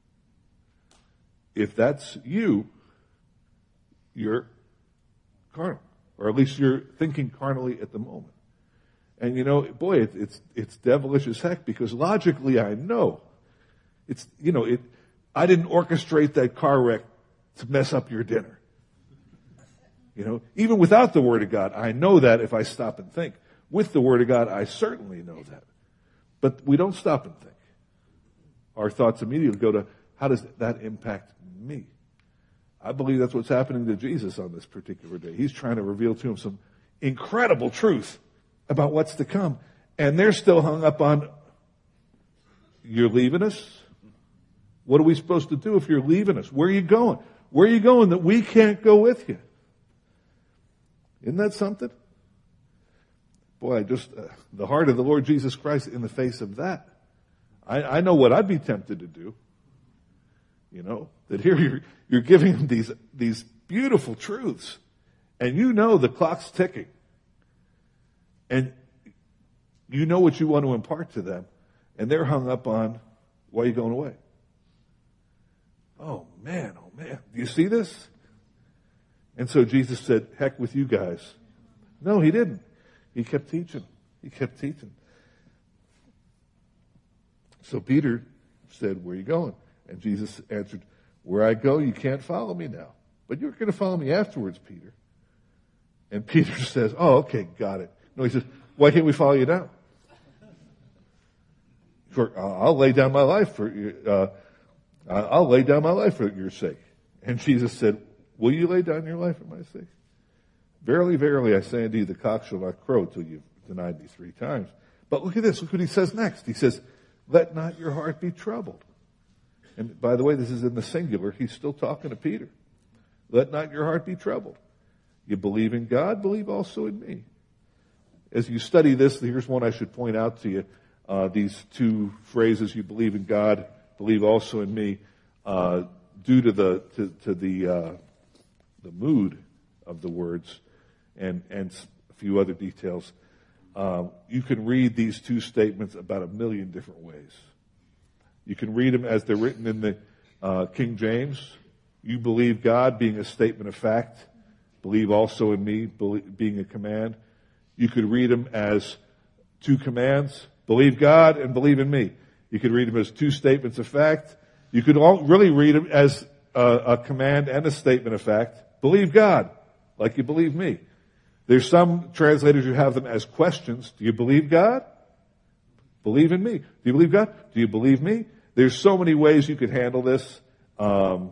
If that's you, you're carnal, or at least you're thinking carnally at the moment. And you know, boy, it, it's it's devilish as heck because logically I know it's you know it. I didn't orchestrate that car wreck to mess up your dinner. You know, even without the Word of God, I know that if I stop and think. With the Word of God, I certainly know that. But we don't stop and think. Our thoughts immediately go to, how does that impact me? I believe that's what's happening to Jesus on this particular day. He's trying to reveal to him some incredible truth about what's to come. And they're still hung up on, you're leaving us? What are we supposed to do if you're leaving us? Where are you going? Where are you going that we can't go with you? Isn't that something? Boy, just uh, the heart of the Lord Jesus Christ in the face of that. I, I know what I'd be tempted to do. You know, that here you're, you're giving them these, these beautiful truths. And you know the clock's ticking. And you know what you want to impart to them. And they're hung up on, why are you going away? Oh man, oh man. Do you see this? And so Jesus said, heck with you guys. No, he didn't. He kept teaching. He kept teaching. So Peter said, where are you going? And Jesus answered, where I go, you can't follow me now. But you're going to follow me afterwards, Peter. And Peter says, oh, okay, got it. No, he says, why can't we follow you now? For, uh, I'll lay down my life for you. Uh, I'll lay down my life for your sake. And Jesus said, will you lay down your life for my sake? Verily, verily, I say unto you, the cock shall not crow till you've denied me three times. But look at this. Look what he says next. He says, let not your heart be troubled. And by the way, this is in the singular. He's still talking to Peter. Let not your heart be troubled. You believe in God, believe also in me. As you study this, here's one I should point out to you. Uh, these two phrases, you believe in God, believe also in me, uh, due to the to, to the uh, the mood of the words and and a few other details. Um, you can read these two statements about a million different ways. You can read them as they're written in the uh, King James. You believe God, being a statement of fact. Believe also in me, being a command. You could read them as two commands. Believe God and believe in me. You could read them as two statements of fact. You could all really read them as a, a command and a statement of fact. Believe God, like you believe me. There's some translators who have them as questions. Do you believe God? Believe in me. Do you believe God? Do you believe me? There's so many ways you could handle this. Um,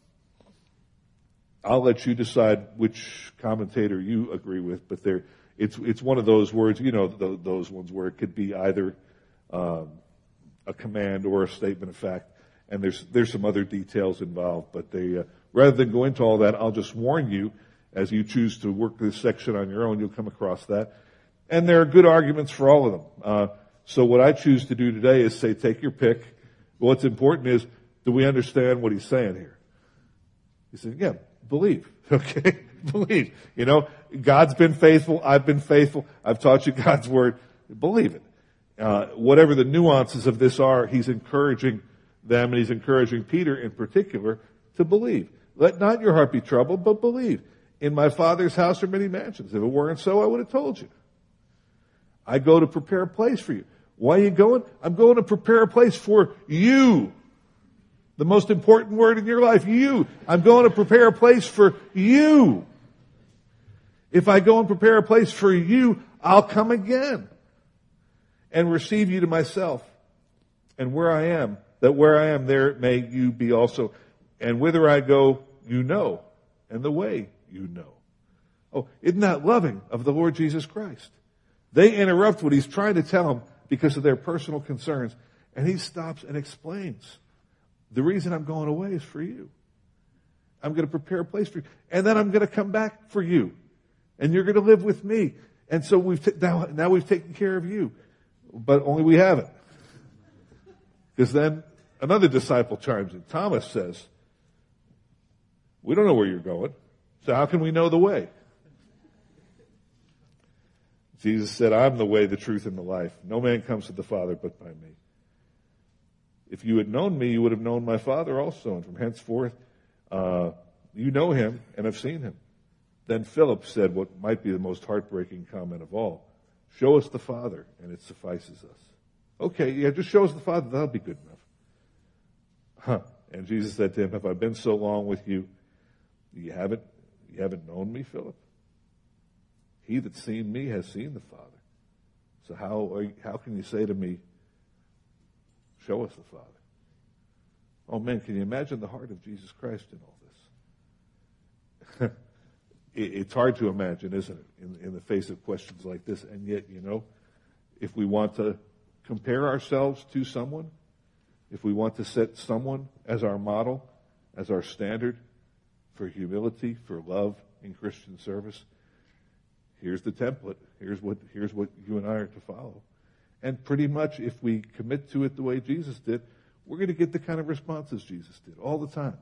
I'll let you decide which commentator you agree with, but there, it's it's one of those words, you know, th- those ones where it could be either um, a command or a statement of fact, and there's there's some other details involved. But they, uh, rather than go into all that, I'll just warn you, as you choose to work this section on your own, you'll come across that, and there are good arguments for all of them. Uh, so what I choose to do today is say, take your pick. What's important is, do we understand what he's saying here? He said, yeah. Believe, okay? Believe. You know, God's been faithful. I've been faithful. I've taught you God's word. Believe it. Uh, whatever the nuances of this are, he's encouraging them, and he's encouraging Peter in particular to believe. Let not your heart be troubled, but believe. In my Father's house are many mansions. If it weren't so, I would have told you. I go to prepare a place for you. Why are you going? I'm going to prepare a place for you. The most important word in your life, you. I'm going to prepare a place for you. If I go and prepare a place for you, I'll come again and receive you to myself. And where I am, that where I am, there may you be also. And whither I go, you know, and the way you know. Oh, isn't that loving of the Lord Jesus Christ? They interrupt what he's trying to tell them because of their personal concerns, and he stops and explains. The reason I'm going away is for you. I'm going to prepare a place for you. And then I'm going to come back for you. And you're going to live with me. And so we've t- now, now we've taken care of you. But only we haven't. Because then another disciple chimes in. Thomas says, we don't know where you're going. So how can we know the way? Jesus said, I'm the way, the truth, and the life. No man comes to the Father but by me. If you had known me, you would have known my Father also. And from henceforth, uh, you know him and have seen him. Then Philip said what might be the most heartbreaking comment of all. Show us the Father, and it suffices us. Okay, yeah, just show us the Father. That'll be good enough. Huh. And Jesus said to him, have I been so long with you? You haven't, you haven't known me, Philip? He that's seen me has seen the Father. So how, are you, how can you say to me, show us the Father? Oh man, can you imagine the heart of Jesus Christ in all this? it, it's hard to imagine, isn't it, in, in the face of questions like this. And yet, you know, if we want to compare ourselves to someone, if we want to set someone as our model, as our standard for humility, for love in Christian service, here's the template. Here's what, here's what you and I are to follow. And pretty much if we commit to it the way Jesus did, we're going to get the kind of responses Jesus did all the time.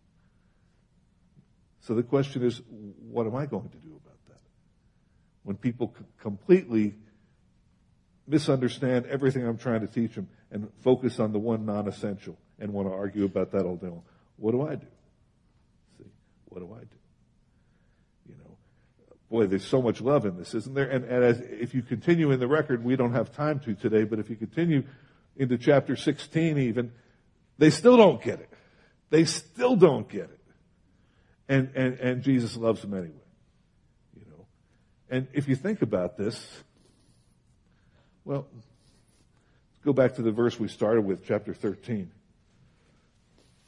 So the question is, what am I going to do about that? When people c- completely misunderstand everything I'm trying to teach them and focus on the one non-essential and want to argue about that all day long, what do I do? See, what do I do? You know, boy, there's so much love in this, isn't there? And, and as, if you continue in the record, we don't have time to today, but if you continue into chapter sixteen even, they still don't get it. They still don't get it. And, and, and Jesus loves them anyway. You know. And if you think about this, well, let's go back to the verse we started with, chapter thirteen.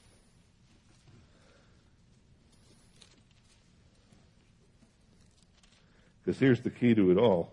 Because here's the key to it all.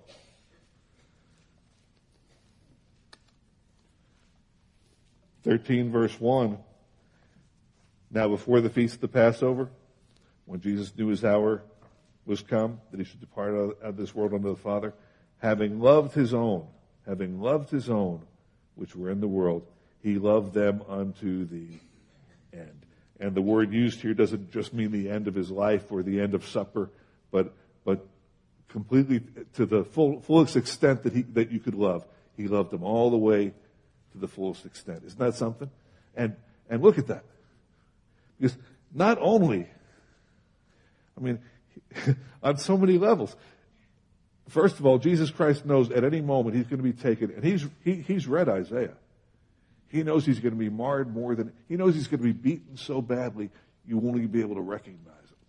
thirteen verse one. Now before the feast of the Passover, when Jesus knew his hour was come, that he should depart out of this world unto the Father, having loved his own, having loved his own, which were in the world, he loved them unto the end. And the word used here doesn't just mean the end of his life or the end of supper, but but completely to the full, fullest extent that he that you could love. He loved them all the way to the fullest extent. Isn't that something? And and look at that. Because not only, I mean, on so many levels. First of all, Jesus Christ knows at any moment he's going to be taken, and he's he, he's read Isaiah. He knows he's going to be marred more than, he knows he's going to be beaten so badly you won't even be able to recognize him.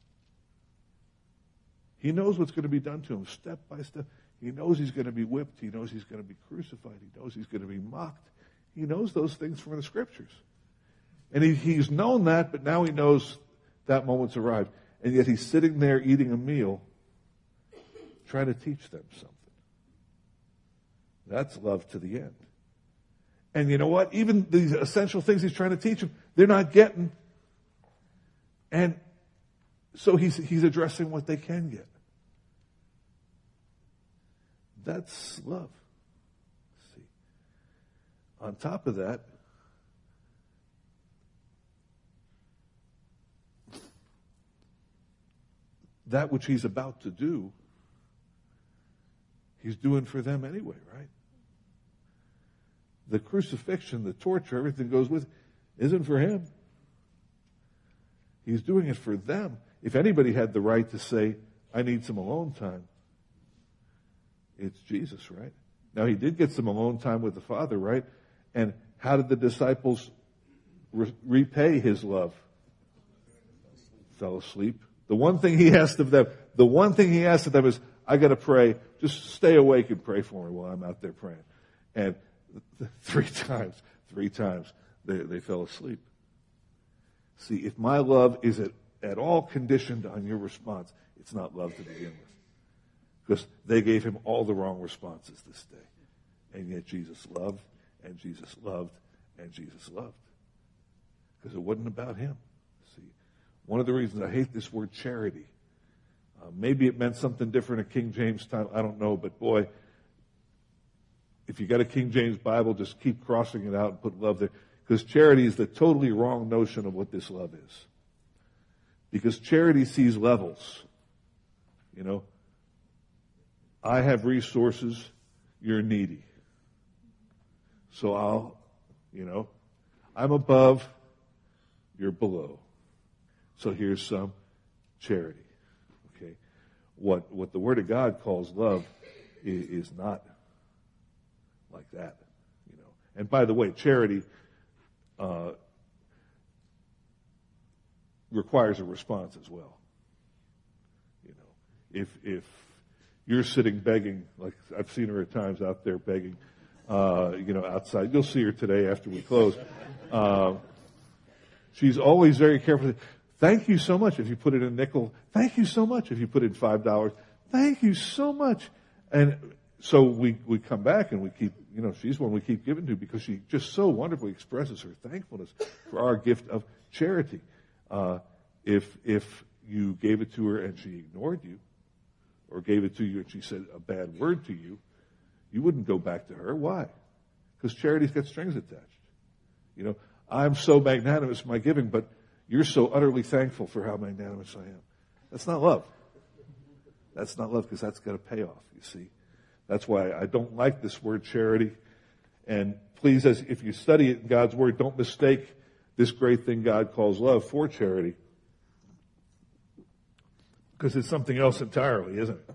He knows what's going to be done to him step by step. He knows he's going to be whipped. He knows he's going to be crucified. He knows he's going to be mocked. He knows those things from the Scriptures. And he, he's known that, but now he knows that moment's arrived. And yet he's sitting there eating a meal, trying to teach them something. That's love to the end. And you know what? Even these essential things he's trying to teach them, they're not getting. And so he's he's addressing what they can get. That's love. See. On top of that, that which he's about to do, he's doing for them anyway, right? The crucifixion, the torture, everything goes with it, isn't for him. He's doing it for them. If anybody had the right to say, I need some alone time, it's Jesus, right? Now, he did get some alone time with the Father, right? And how did the disciples re- repay his love? Fell asleep. The one thing he asked of them, the one thing he asked of them is, I got to pray. Just stay awake and pray for me while I'm out there praying. And three times, three times, they, they fell asleep. See, if my love is at, at all conditioned on your response, it's not love to begin with. Because they gave him all the wrong responses this day. And yet Jesus loved, and Jesus loved, and Jesus loved. Because it wasn't about him. See, one of the reasons I hate this word charity, uh, maybe it meant something different at King James time, I don't know, but boy, if you got a King James Bible, just keep crossing it out and put love there. Because charity is the totally wrong notion of what this love is. Because charity sees levels. You know, I have resources, you're needy. So I'll, you know, I'm above, you're below. So here's some charity. Okay? What, what the Word of God calls love is, is not like that, you know. And by the way, charity uh, requires a response as well. You know, if if you're sitting begging, like I've seen her at times out there begging, uh, you know, outside. You'll see her today after we close. Uh, she's always very careful. Thank you so much if you put it in a nickel. Thank you so much if you put in five dollars. Thank you so much. And so we, we come back and we keep, you know, she's one we keep giving to because she just so wonderfully expresses her thankfulness for our gift of charity. Uh, if, if you gave it to her and she ignored you, or gave it to you and she said a bad word to you, you wouldn't go back to her. Why? Because charity's got strings attached. You know, I'm so magnanimous in my giving, but you're so utterly thankful for how magnanimous I am. That's not love. That's not love because that's got a payoff, you see. That's why I don't like this word charity. And please, as if you study it in God's Word, don't mistake this great thing God calls love for charity. Because it's something else entirely, isn't it?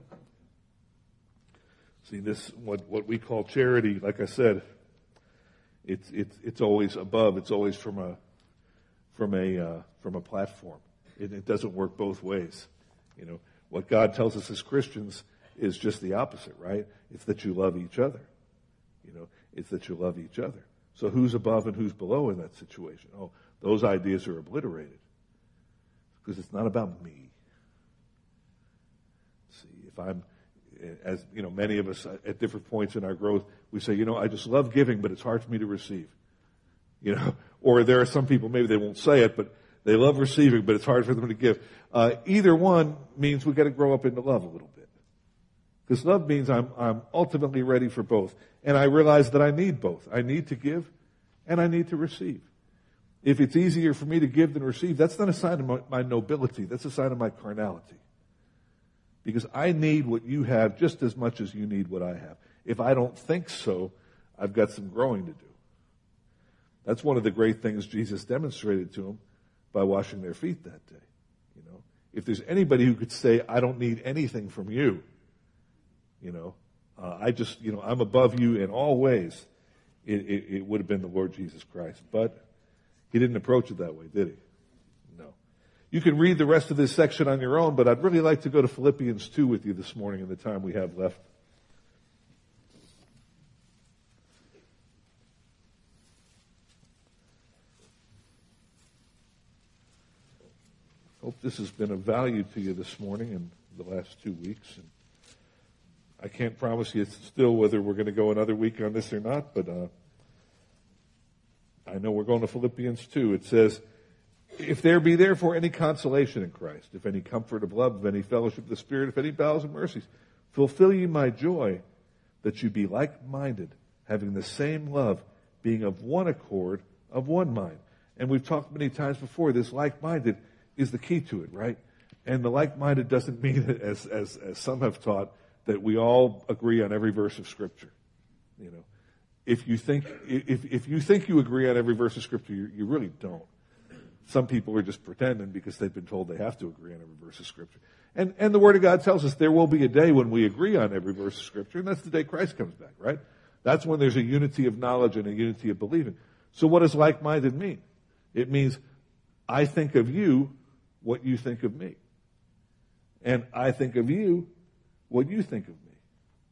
See, this, what, what we call charity, like I said, it's, it's, it's always above. It's always from a, from a, uh, from a platform. It, it doesn't work both ways. You know, what God tells us as Christians is just the opposite, right? It's that you love each other. You know, it's that you love each other. So who's above and who's below in that situation? Oh, those ideas are obliterated. Because it's not about me. See, if I'm, as you know, many of us at different points in our growth, we say, you know, I just love giving, but it's hard for me to receive. You know, or there are some people, maybe they won't say it, but they love receiving, but it's hard for them to give. Uh, either one means we've got to grow up into love a little bit. Because love means I'm, I'm ultimately ready for both. And I realize that I need both. I need to give and I need to receive. If it's easier for me to give than receive, that's not a sign of my, my nobility. That's a sign of my carnality. Because I need what you have just as much as you need what I have. If I don't think so, I've got some growing to do. That's one of the great things Jesus demonstrated to them by washing their feet that day. You know, if there's anybody who could say, I don't need anything from you, you know, uh, I just, you know, I'm above you in all ways, it, it, it would have been the Lord Jesus Christ. But he didn't approach it that way, did he? No. You can read the rest of this section on your own, but I'd really like to go to Philippians two with you this morning in the time we have left. Hope this has been of value to you this morning and the last two weeks. And I can't promise you still whether we're going to go another week on this or not, but uh, I know we're going to Philippians two. It says, if there be therefore any consolation in Christ, if any comfort of love, if any fellowship of the Spirit, if any bowels and mercies, fulfill ye my joy, that you be like-minded, having the same love, being of one accord, of one mind. And we've talked many times before, this like-minded is the key to it, right? And the like-minded doesn't mean, as, as, as some have taught, that we all agree on every verse of Scripture. You know, if you think, if, if you think you agree on every verse of Scripture, you, you really don't. Some people are just pretending because they've been told they have to agree on every verse of Scripture. And, and the Word of God tells us there will be a day when we agree on every verse of Scripture, and that's the day Christ comes back, right? That's when there's a unity of knowledge and a unity of believing. So what does like-minded mean? It means I think of you what you think of me. And I think of you what you think of me.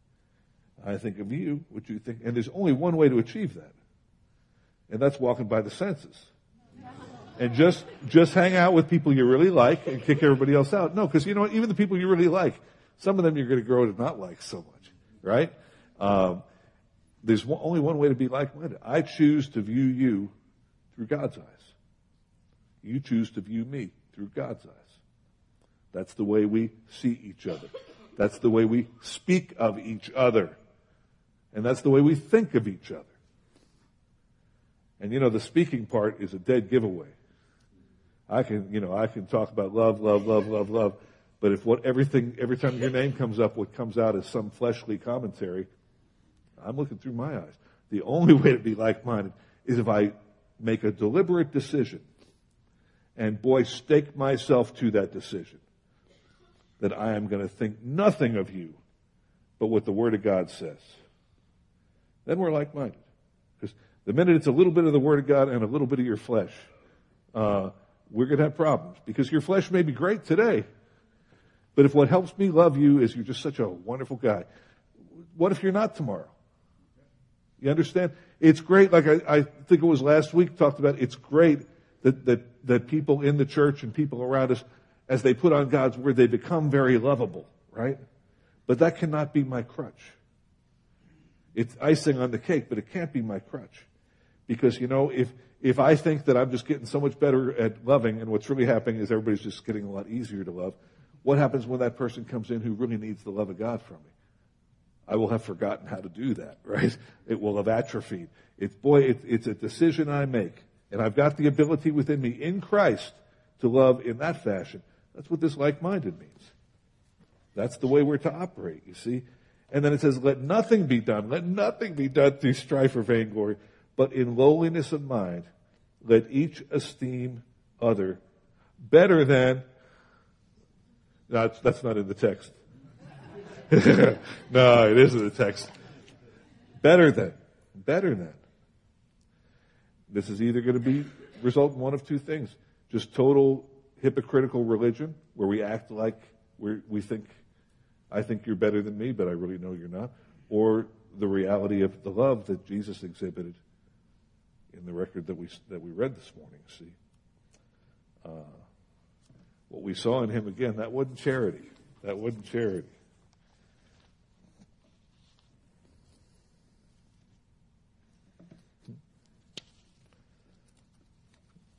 I think of you what you think. And there's only one way to achieve that. And that's walking by the senses. And just, just hang out with people you really like and kick everybody else out. No, because you know what? Even the people you really like, some of them you're going to grow to not like so much. Right? Um, there's one, only one way to be like-minded. I choose to view you through God's eyes. You choose to view me through God's eyes. That's the way we see each other. That's the way we speak of each other. And that's the way we think of each other. And you know, the speaking part is a dead giveaway. I can, you know, I can talk about love, love, love, love, love. But if what everything, every time your name comes up, what comes out is some fleshly commentary, I'm looking through my eyes. The only way to be like-minded is if I make a deliberate decision and, boy, stake myself to that decision, that I am going to think nothing of you but what the Word of God says. Then we're like-minded. Because the minute it's a little bit of the Word of God and a little bit of your flesh, uh, we're going to have problems. Because your flesh may be great today, but if what helps me love you is you're just such a wonderful guy, what if you're not tomorrow? You understand? It's great, like I, I think it was last week, talked about, it's great that, that, that people in the church and people around us, as they put on God's Word, they become very lovable, right? But that cannot be my crutch. It's icing on the cake, but it can't be my crutch. Because, you know, if, if I think that I'm just getting so much better at loving, and what's really happening is everybody's just getting a lot easier to love, what happens when that person comes in who really needs the love of God from me? I will have forgotten how to do that, right? It will have atrophied. It's, boy, it, it's a decision I make. And I've got the ability within me in Christ to love in that fashion. That's what this like-minded means. That's the way we're to operate, you see. And then it says, let nothing be done, let nothing be done through strife or vainglory, but in lowliness of mind, let each esteem other better than, no, that's, that's not in the text. No, it is in the text. Better than, better than. This is either going to be, result in one of two things. Just total hypocritical religion, where we act like we we think, I think you're better than me, but I really know you're not. Or the reality of the love that Jesus exhibited in the record that we that we read this morning. See, uh, what we saw in him again, that wasn't charity. That wasn't charity.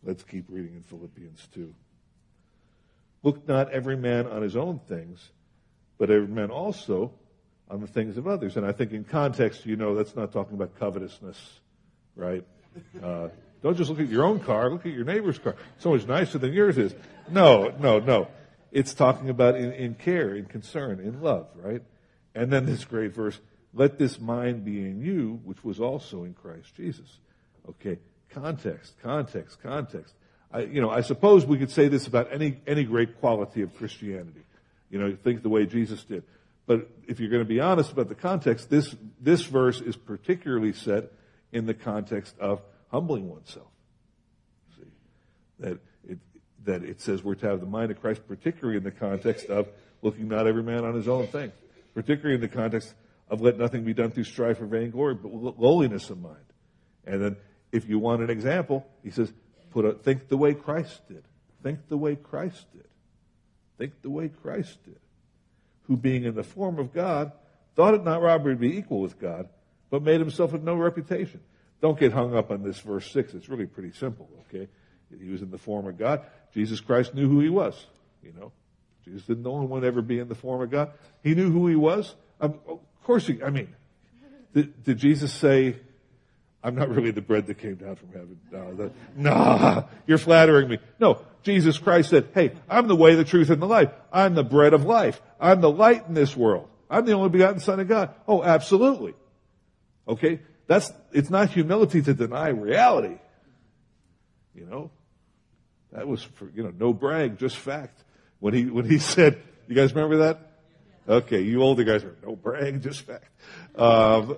Let's keep reading in Philippians two. Look not every man on his own things, but every man also on the things of others. And I think in context, you know, that's not talking about covetousness, right? Uh, don't just look at your own car, look at your neighbor's car. It's so much nicer than yours is. No, no, no. It's talking about in, in care, in concern, in love, right? And then this great verse, let this mind be in you, which was also in Christ Jesus. Okay, context, context, context. I, you know, I suppose we could say this about any, any great quality of Christianity. You know, think the way Jesus did. But if you're going to be honest about the context, this, this verse is particularly set in the context of humbling oneself. See, that it, that it says we're to have the mind of Christ, particularly in the context of looking not every man on his own thing, particularly in the context of let nothing be done through strife or vainglory, but lowliness of mind. And then if you want an example, he says, put a, think the way Christ did. Think the way Christ did. Think the way Christ did. Who being in the form of God, thought it not robbery to be equal with God, but made himself of no reputation. Don't get hung up on this verse six. It's really pretty simple, okay? He was in the form of God. Jesus Christ knew who he was, you know. Jesus didn't the only one ever be in the form of God. He knew who he was. Um, of course he, I mean, did, did Jesus say, I'm not really the bread that came down from heaven. No, that, nah, you're flattering me. No, Jesus Christ said, hey, I'm the way, the truth, and the life. I'm the bread of life. I'm the light in this world. I'm the only begotten Son of God. Oh, absolutely. Okay? That's, it's not humility to deny reality. You know? That was for, you know, no brag, just fact. When he, when he said, you guys remember that? Okay, you older guys are, no brag, just fact. Um,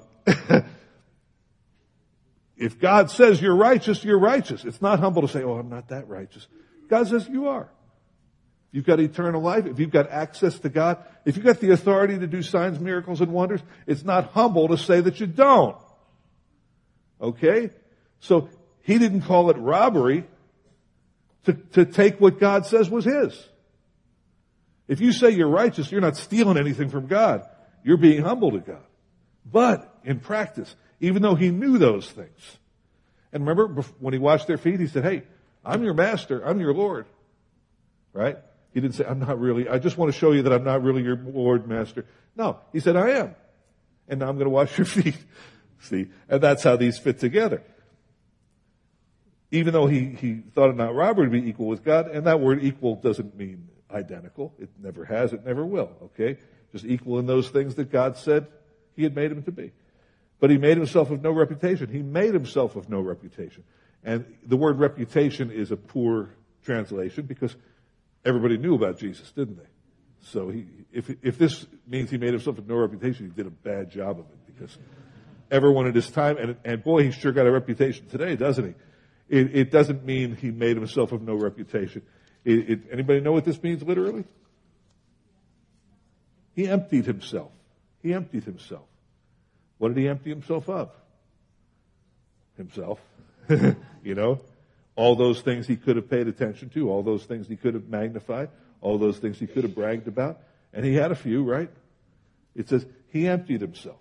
if God says you're righteous, you're righteous. It's not humble to say, oh, I'm not that righteous. God says you are. If you've got eternal life, if you've got access to God, if you've got the authority to do signs, miracles, and wonders, it's not humble to say that you don't. Okay? So he didn't call it robbery to, to take what God says was his. If you say you're righteous, you're not stealing anything from God. You're being humble to God. But in practice, even though he knew those things, and remember when he washed their feet, he said, hey, I'm your master, I'm your Lord. Right? He didn't say, I'm not really, I just want to show you that I'm not really your Lord, master. No, he said, I am. And now I'm going to wash your feet. See? And that's how these fit together. Even though he, he thought it not robbery to be equal with God, and that word equal doesn't mean identical. It never has, it never will. Okay? Just equal in those things that God said he had made him to be. But he made himself of no reputation. He made himself of no reputation. And the word reputation is a poor translation because everybody knew about Jesus, didn't they? So he, if, if this means he made himself of no reputation, he did a bad job of it because everyone at his time, and, and boy, he's sure got a reputation today, doesn't he? It, it doesn't mean he made himself of no reputation. It, it, anybody know what this means literally? He emptied himself. He emptied himself. What did he empty himself of? Himself. You know? All those things he could have paid attention to, all those things he could have magnified, all those things he could have bragged about. And he had a few, right? It says, he emptied himself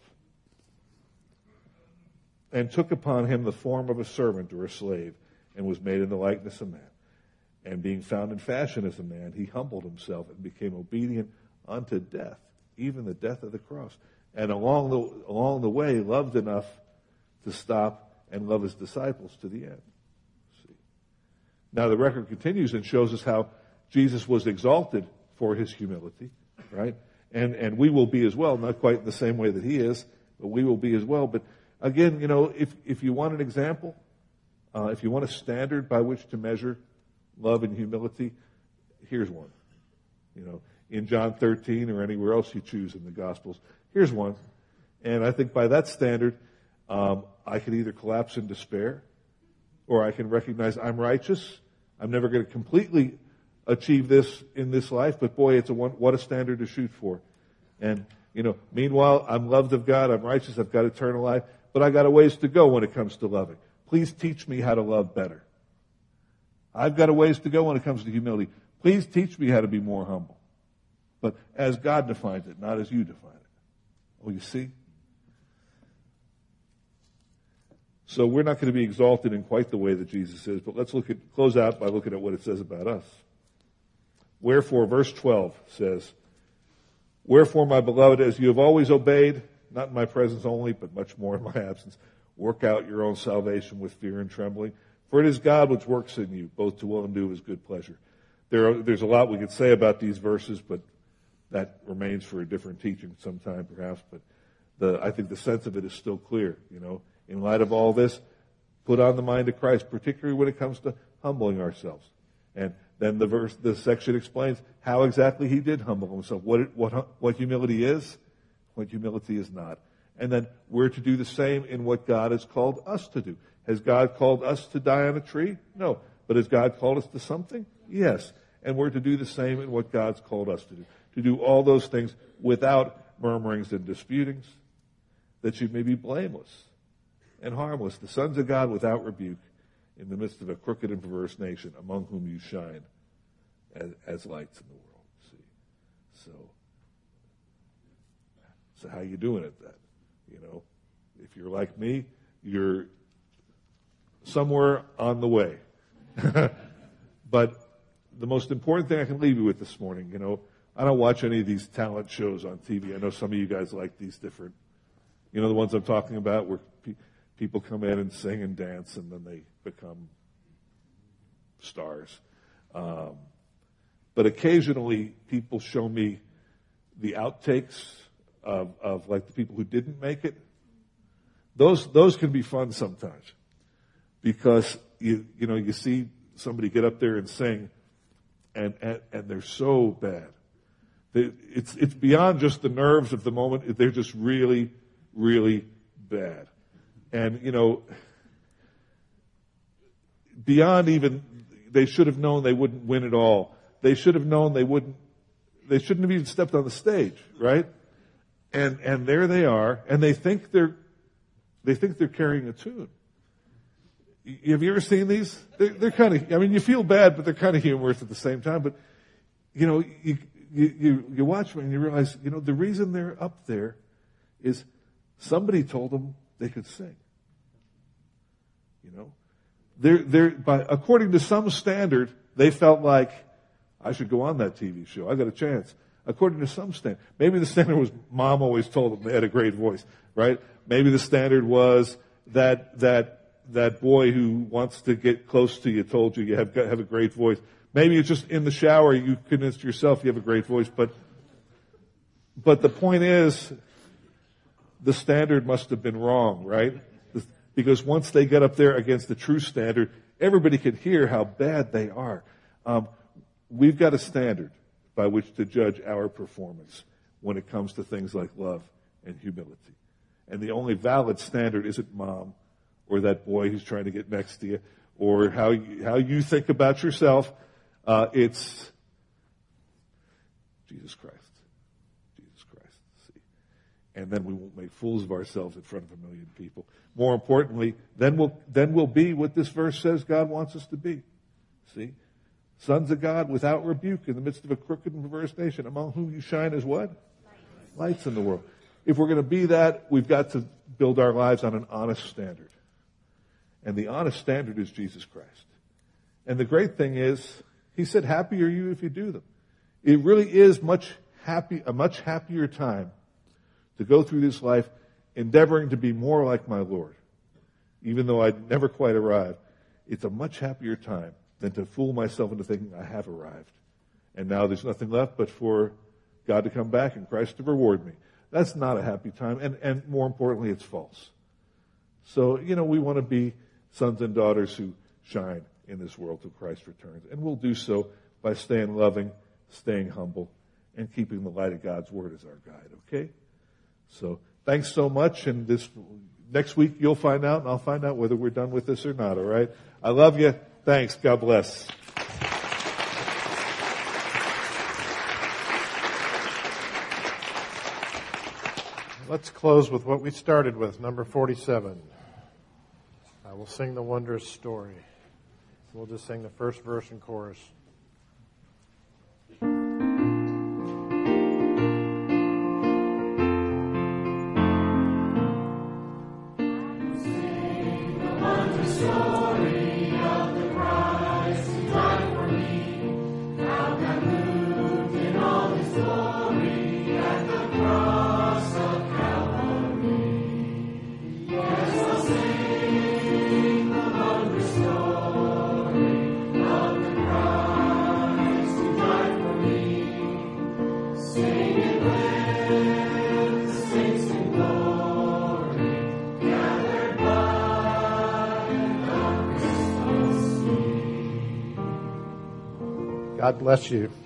and took upon him the form of a servant or a slave and was made in the likeness of man. And being found in fashion as a man, he humbled himself and became obedient unto death, even the death of the cross. And along the, along the way, loved enough to stop and love his disciples to the end. See? Now the record continues and shows us how Jesus was exalted for his humility, right? And, and we will be as well, not quite in the same way that he is, but we will be as well. But again, you know, if, if you want an example, uh, if you want a standard by which to measure love and humility, here's one. You know, in John thirteen or anywhere else you choose in the Gospels, here's one. And I think by that standard, um, I can either collapse in despair or I can recognize I'm righteous. I'm never going to completely achieve this in this life, but boy, it's a one, what a standard to shoot for. And, you know, meanwhile, I'm loved of God, I'm righteous, I've got eternal life, but I got a ways to go when it comes to loving. Please teach me how to love better. I've got a ways to go when it comes to humility. Please teach me how to be more humble. But as God defines it, not as you define it. Oh, you see? So we're not going to be exalted in quite the way that Jesus is, but let's look at, close out by looking at what it says about us. Wherefore, verse twelve says, wherefore, my beloved, as you have always obeyed, not in my presence only, but much more in my absence, work out your own salvation with fear and trembling. For it is God which works in you, both to will and do his good pleasure. There are, there's a lot we could say about these verses, but that remains for a different teaching sometime perhaps. But the, I think the sense of it is still clear. You know, in light of all this, put on the mind of Christ, particularly when it comes to humbling ourselves. And then the verse, the section explains how exactly he did humble himself, what it, what what humility is, what humility is not. And then we're to do the same in what God has called us to do. Has God called us to die on a tree? No. But has God called us to something? Yes. And we're to do the same in what God's called us to do. To do all those things without murmurings and disputings, that you may be blameless and harmless, the sons of God without rebuke, in the midst of a crooked and perverse nation, among whom you shine as, as lights in the world. See? So, so how you doing at that? You know, if you're like me, you're somewhere on the way. But the most important thing I can leave you with this morning, you know, I don't watch any of these talent shows on T V. I know some of you guys like these different, you know, the ones I'm talking about where pe- people come in and sing and dance and then they become stars. Um, but occasionally people show me the outtakes of, of like the people who didn't make it. Those, those can be fun sometimes because you, you know, you see somebody get up there and sing and, and, and they're so bad. They, it's, it's beyond just the nerves of the moment. They're just really, really bad. And, you know, beyond even, they should have known they wouldn't win at all. They should have known they wouldn't, they shouldn't have even stepped on the stage, right? And, and there they are, and they think they're, they think they're carrying a tune. Have you ever seen these? They're, they're kind of, I mean, you feel bad, but they're kind of humorous at the same time. But, you know, you, you, you, you watch them and you realize, you know, the reason they're up there is somebody told them they could sing. You know, they're, they're, by, according to some standard, they felt like, I should go on that T V show. I got a chance. According to some standard. Maybe the standard was mom always told them they had a great voice, right? Maybe the standard was that, that, that boy who wants to get close to you told you you have, have a great voice. Maybe it's just in the shower you convinced yourself you have a great voice, but, but the point is, the standard must have been wrong, right? Because once they get up there against the true standard, everybody can hear how bad they are. Um, we've got a standard by which to judge our performance when it comes to things like love and humility. And the only valid standard isn't mom or that boy who's trying to get next to you or how you, how you think about yourself. Uh, it's Jesus Christ. Jesus Christ. See? And then we won't make fools of ourselves in front of a million people. More importantly, then we'll, then we'll be what this verse says God wants us to be. See? Sons of God without rebuke in the midst of a crooked and perverse nation, among whom you shine as what? Lights, Lights in the world. If we're going to be that, we've got to build our lives on an honest standard. And the honest standard is Jesus Christ. And the great thing is, he said, happy are you if you do them. It really is much happy, a much happier time to go through this life endeavoring to be more like my Lord. Even though I'd never quite arrived, it's a much happier time than to fool myself into thinking I have arrived. And now there's nothing left but for God to come back and Christ to reward me. That's not a happy time. And, and more importantly, it's false. So, you know, we want to be sons and daughters who shine in this world till Christ returns. And we'll do so by staying loving, staying humble, and keeping the light of God's Word as our guide, okay? So, thanks so much. And this next week you'll find out, and I'll find out whether we're done with this or not, all right? I love you. Thanks. God bless. Let's close with what we started with, number forty-seven. I will sing the wondrous story. We'll just sing the first verse and chorus. Sing God bless you.